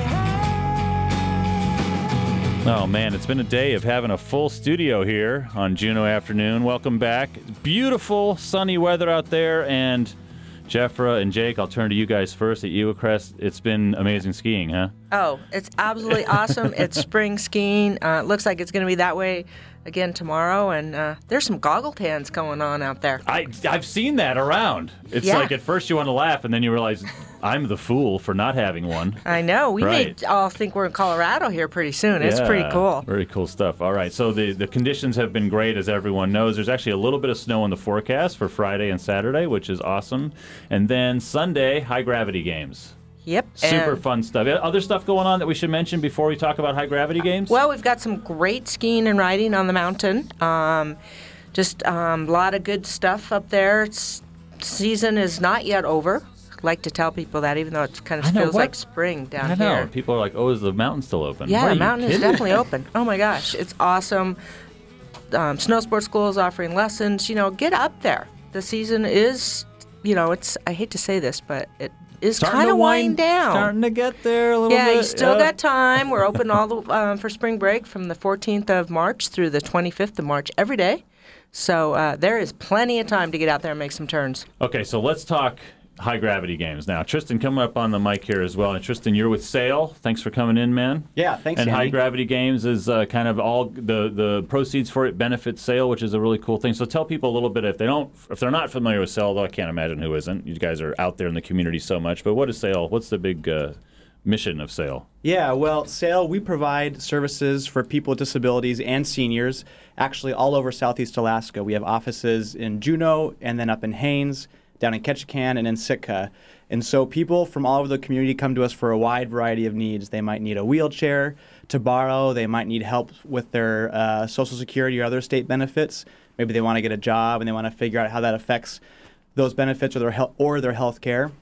Oh, man, it's been a day of having a full studio here on Juneau Afternoon. Welcome back. Beautiful, sunny weather out there, and Jeffra and Jake, I'll turn to you guys first at Eagle Crest. It's been amazing skiing, huh? Oh, it's absolutely awesome. It's spring skiing. Uh, it looks like it's going to be that way again tomorrow, and uh, there's some goggle tans going on out there. I, I've seen that around. It's Yeah. like at first you want to laugh, and then you realize I'm the fool for not having one. I know. We Right. may all think we're in Colorado here pretty soon. It's pretty Yeah, cool. Very cool stuff. All right, so the, the conditions have been great, as everyone knows. There's actually a little bit of snow in the forecast for Friday and Saturday, which is awesome. And then Sunday, high-gravity games. Yep. Super and- fun stuff. Other stuff going on that we should mention before we talk about high-gravity games? Well, we've got some great skiing and riding on the mountain. Um, just a um, lot of good stuff up there. It's, season is not yet over. I like to tell people that, even though it kind I of know, feels what- like spring down I know. here. People are like, oh, is the mountain still open? Yeah, What, are the you mountain is kidding? definitely open. Oh my gosh, it's awesome. Um, Snow Sports School is offering lessons. You know, get up there. The season is, you know, it's. I hate to say this, but it is Starting kind to of wind- winding down. Starting to get there a little yeah, bit. you still yeah. got time. We're open all the um, for spring break from the fourteenth of March through the twenty-fifth of March every day. So uh, there is plenty of time to get out there and make some turns. Okay, so let's talk high gravity games now. Tristan, come up on the mic here as well. And Tristan, you're with Sail. Thanks for coming in, man. Yeah, thanks, And Andy. high gravity games is uh, kind of all the the proceeds for it benefit Sail, which is a really cool thing. So tell people a little bit if they don't, if they're not familiar with Sail, though I can't imagine who isn't. You guys are out there in the community so much. But what is Sail? What's the big uh, mission of Sail? Yeah, well, Sail, we provide services for people with disabilities and seniors actually all over Southeast Alaska. We have offices in Juneau and then up in Haines, down in Ketchikan, and in Sitka. And so people from all over the community come to us for a wide variety of needs. They might need a wheelchair to borrow. They might need help with their uh, Social Security or other state benefits. Maybe they want to get a job and they want to figure out how that affects those benefits or their health or their health care.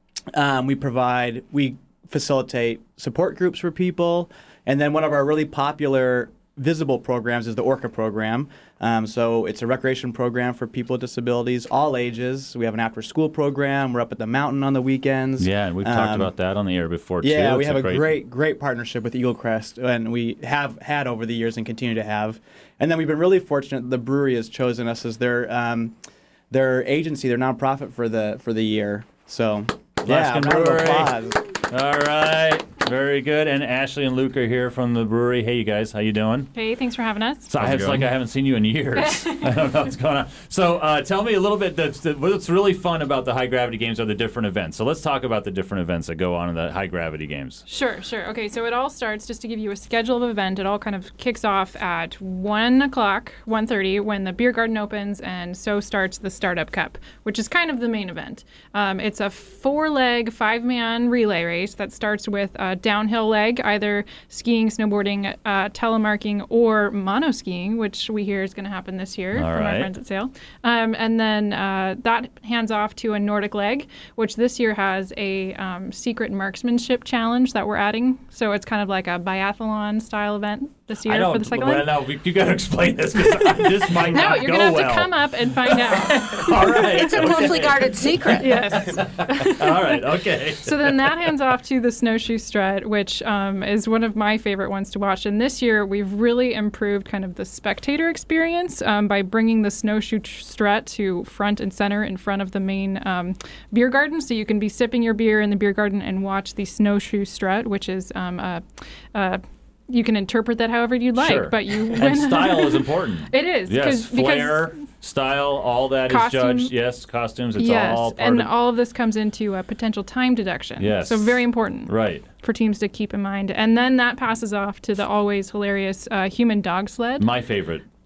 Um, we provide, we facilitate support groups for people. And then one of our really popular visible programs is the ORCA program. Um, so it's a recreation program for people with disabilities, all ages. We have an after-school program. We're up at the mountain on the weekends. Yeah, and we've talked Um, about that on the air before, too. Yeah, we It's have a great, great, great partnership with Eagle Crest, and we have had over the years and continue to have. And then we've been really fortunate. The brewery has chosen us as their um, their agency, their nonprofit for the for the year. So, yeah, Alaskan round of Brewery. applause. All right, very good. And Ashley and Luke are here from the brewery. Hey, you guys, how you doing? Hey, thanks for having us. So I- it's like I haven't seen you in years. I don't know what's going on. So uh, tell me a little bit. That's, that, what's really fun about the high gravity games are the different events. So let's talk about the different events that go on in the high gravity games. Sure, sure. Okay, so it all starts, just to give you a schedule of event, it all kind of kicks off at one o'clock, one thirty, when the beer garden opens, and so starts the Startup Cup, which is kind of the main event. Um, it's a four-leg, five-man relay race that starts with a downhill leg, either skiing, snowboarding, uh, telemarking, or mono-skiing, which we hear is going to happen this year All from right. our friends at Sail. Um, and then uh, that hands off to a Nordic leg, which this year has a um, secret marksmanship challenge that we're adding. So it's kind of like a biathlon style event this year I don't, for the second well, leg. no, we- you got to explain this because this might No, not you're go gonna have well. to come up and find out. All right. It's a closely guarded secret. Yes. All right. Okay. So then that hands off to the snowshoe strut, which um, is one of my favorite ones to watch. And this year we've really improved kind of the spectator experience um, by bringing the snowshoe tr- strut to front and center in front of the main um, beer garden. So you can be sipping your beer in the beer garden and watch the snowshoe strut, which is um, a, a you can interpret that however you'd like, Sure. but you and style is important. It is, Yes, 'cause- flair, because style, all that Costume- is judged. Yes, costumes. It's yes, all part and of. all of this comes into a potential time deduction. Yes. So very important. Right. For teams to keep in mind. And then that passes off to the always hilarious uh, human dog sled. My favorite.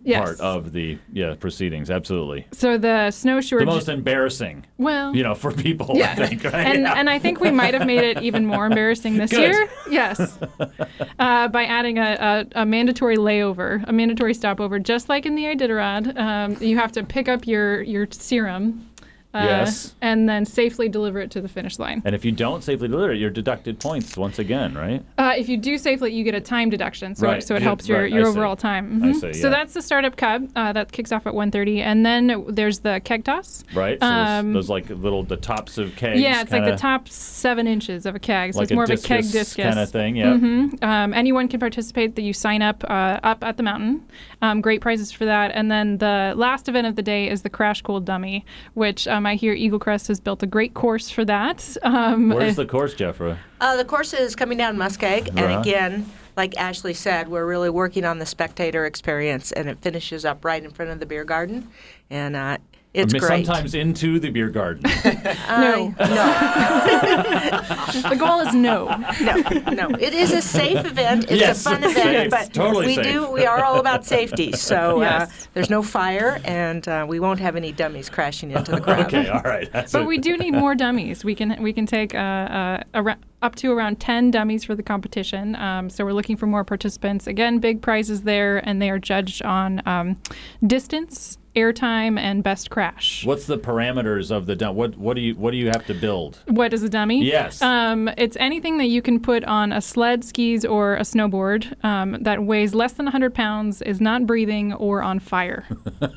Yes. part of the yeah proceedings. Absolutely. So the snowshoer. The most embarrassing. Well, you know, for people. Yeah. I think. Right? And yeah. and I think we might have made it even more embarrassing this Good. year. Yes. Uh, by adding a, a, a mandatory layover, a mandatory stopover, just like in the Iditarod. Um, you have to pick up your your serum. Uh, Yes. And then safely deliver it to the finish line. And if you don't safely deliver it, you're deducted points once again, right? Uh, if you do safely, you get a time deduction, so Right. it, so it Yeah, helps your, right. your I see. overall time. I Mhm. see, So yeah. that's the Startup Cup. Uh, that kicks off at one thirty. And then there's the keg toss. Right. So those- Um, those like little the tops of kegs. Yeah, it's like kinda, the top seven inches of a keg. So like it's a more of a keg discus discus kinda thing, yeah. hmm Um, anyone can participate. That you sign up uh, up at the mountain. Um, great prizes for that. And then the last event of the day is the Crash Cool Dummy, which um, I hear Eagle Crest has built a great course for that. Um, Where's the course, Jeffra? Uh, the course is coming down Muskeg, Uh-huh. and again, like Ashley said, we're really working on the spectator experience, and it finishes up right in front of the beer garden, and uh, it's I mean, great. Sometimes into the beer garden. Uh, no. The goal is no. No, no. It is a safe event. It's Yes, a fun event, safe. but Totally we safe. do. We are all about safety. So uh, Yes. there's no fire, and uh, we won't have any dummies crashing into the crowd. Okay, all right. That's But it. we do need more dummies. We can we can take uh, uh, ara- up to around ten dummies for the competition. Um, so we're looking for more participants. Again, big prizes there, and they are judged on um, distance, airtime, and best crash. What's the parameters of the dump? What what do you what do you have to build? What is a dummy? Yes. Um, it's anything that you can put on a sled, skis, or a snowboard um, that weighs less than one hundred pounds, is not breathing, or on fire.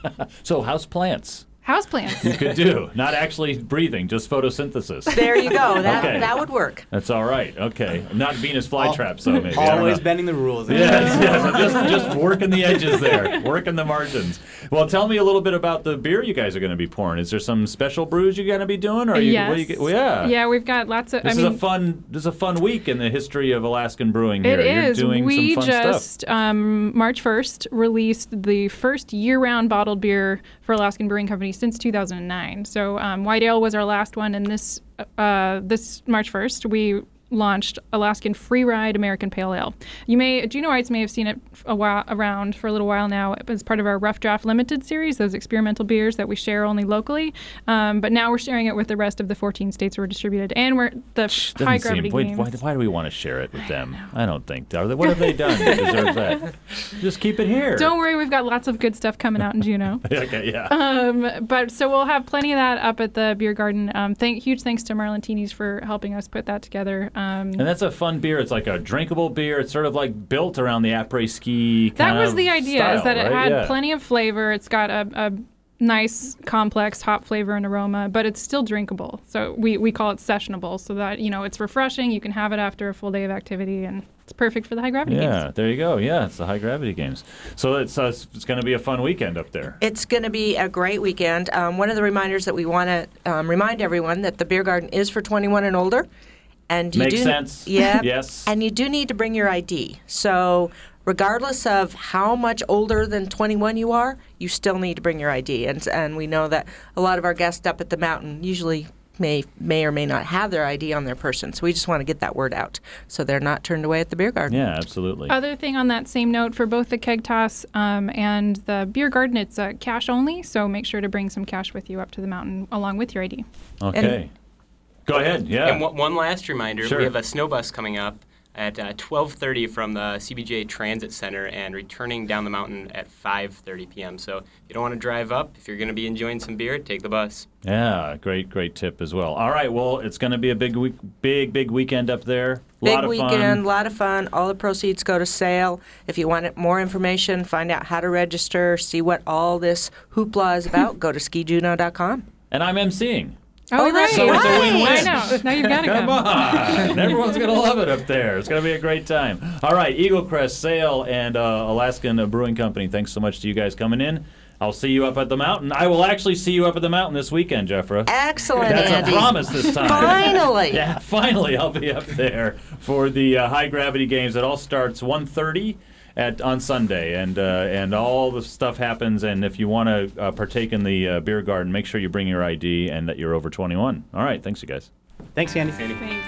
So house plants. Houseplants. You could do not actually breathing, just photosynthesis. There you go. That Okay. that would work. That's all right. Okay, not Venus flytraps though. Maybe I don't Always know. bending the rules. Yes, yes. Just, just working the edges there, working the margins. Well, tell me a little bit about the beer you guys are going to be pouring. Is there some special brews you're going to be doing? Or are you, yes. what are you, well, yeah. Yeah, we've got lots of. This I is mean, a fun. This is a fun week in the history of Alaskan brewing. Here, It you're is. doing we some fun just stuff. um, March first released the first year-round bottled beer for Alaskan Brewing Company since two thousand nine. So um, White Ale was our last one, and this uh, this March first we launched Alaskan Free Ride American Pale Ale. You may Juno Arts may have seen it a while, around for a little while now as part of our Rough Draft Limited series, those experimental beers that we share only locally. Um, but now we're sharing it with the rest of the fourteen states where we're distributed, and we're the Doesn't high seem- gravity wait, games. why, why do we want to share it with them? I don't think. Are they, what have they done that deserves that? Just keep it here. Don't worry, we've got lots of good stuff coming out in Juneau. Okay, yeah. Um, but so we'll have plenty of that up at the beer garden. Um, thank, huge thanks to Marlentini's for helping us put that together. Um, And that's a fun beer. It's like a drinkable beer. It's sort of like built around the après-ski that kind was of the idea, style, is that it right? had Yeah. plenty of flavor. It's got a, a nice, complex hop flavor and aroma, but it's still drinkable. So we, we call it sessionable, so that, you know, it's refreshing. You can have it after a full day of activity, and it's perfect for the high gravity games. Yeah, there you go. Yeah, it's the high gravity games. So it's uh, it's, it's going to be a fun weekend up there. It's going to be a great weekend. Um, one of the reminders that we want to um, remind everyone that the beer garden is for twenty-one and older. And you Makes do, sense. Yeah. Yes. And you do need to bring your I D. So regardless of how much older than twenty-one you are, you still need to bring your I D. And and we know that a lot of our guests up at the mountain usually may may or may not have their I D on their person. So we just want to get that word out so they're not turned away at the beer garden. Yeah, absolutely. Other thing on that same note, for both the keg toss um, and the beer garden, it's uh, cash only, so make sure to bring some cash with you up to the mountain along with your I D. Okay. Go ahead. Yeah. And one, one last reminder, Sure. we have a snow bus coming up at uh, twelve thirty from the C B J Transit Center and returning down the mountain at five thirty p.m. So if you don't want to drive up, if you're going to be enjoying some beer, take the bus. Yeah, great, great tip as well. All right, well, it's going to be a big week, big, big weekend up there. A Big lot of weekend, fun. a lot of fun. All the proceeds go to sale. If you want more information, find out how to register, see what all this hoopla is about, go to ski juno dot com. And I'm emceeing. Oh, that's So it's a right. win-win. I know. Now you've got to Come come. on. Everyone's going to love it up there. It's going to be a great time. All right, Eagle Crest, Sail, and uh, Alaskan Brewing Company, thanks so much to you guys coming in. I'll see you up at the mountain. I will actually see you up at the mountain this weekend, Jeffra. Excellent, That's Andy. a promise this time. Finally. Yeah, finally I'll be up there for the uh, high gravity games. It all starts one thirty at on Sunday, and uh, and all the stuff happens. And if you want to uh, partake in the uh, beer garden, make sure you bring your I D and that you're over twenty-one. All right, thanks, you guys. Thanks, Andy. Thanks.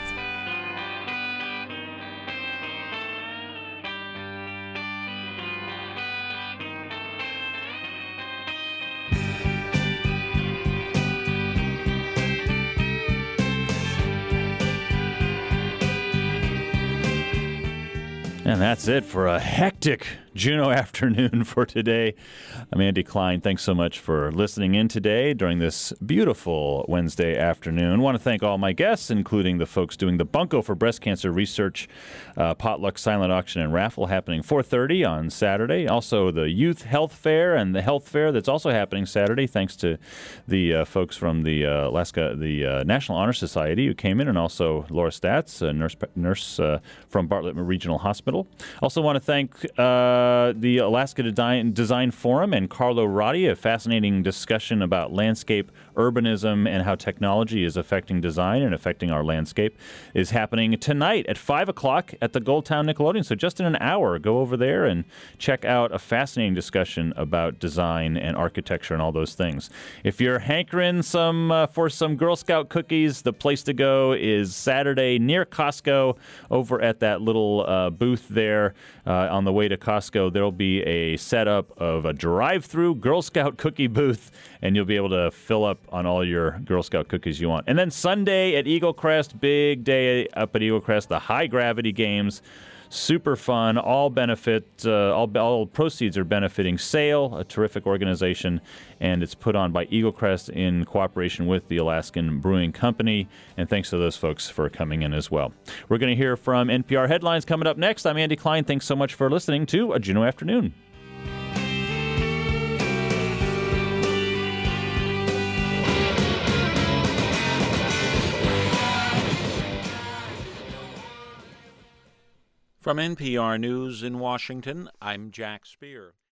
And that's it for a hectic Juneau afternoon for today. I'm Andy Klein. Thanks so much for listening in today during this beautiful Wednesday afternoon. I want to thank all my guests, including the folks doing the Bunko for Breast Cancer Research uh, potluck silent auction and raffle happening four thirty on Saturday. Also, the Youth Health Fair and the Health Fair that's also happening Saturday, thanks to the uh, folks from the uh, Alaska, the uh, National Honor Society who came in, and also Laura Statz, a nurse, nurse uh, from Bartlett Regional Hospital. Also want to thank uh, the Alaska Design, Design Forum and Carlo Roddy, a fascinating discussion about landscape urbanism and how technology is affecting design and affecting our landscape, is happening tonight at five o'clock at the Goldtown Nickelodeon. So just in an hour, go over there and check out a fascinating discussion about design and architecture and all those things. If you're hankering some uh, for some Girl Scout cookies, the place to go is Saturday near Costco over at that little uh, booth there uh, on the way to Costco. There'll be a setup of a drive-through Girl Scout cookie booth, and you'll be able to fill up on all your Girl Scout cookies you want. And then Sunday at Eagle Crest, big day up at Eagle Crest, the High Gravity Games. Super fun. All benefit, uh, all, all proceeds are benefiting SAIL, a terrific organization, and it's put on by Eagle Crest in cooperation with the Alaskan Brewing Company. And thanks to those folks for coming in as well. We're going to hear from N P R Headlines coming up next. I'm Andy Klein. Thanks so much for listening to A Juneau Afternoon. From N P R News in Washington, I'm Jack Speer.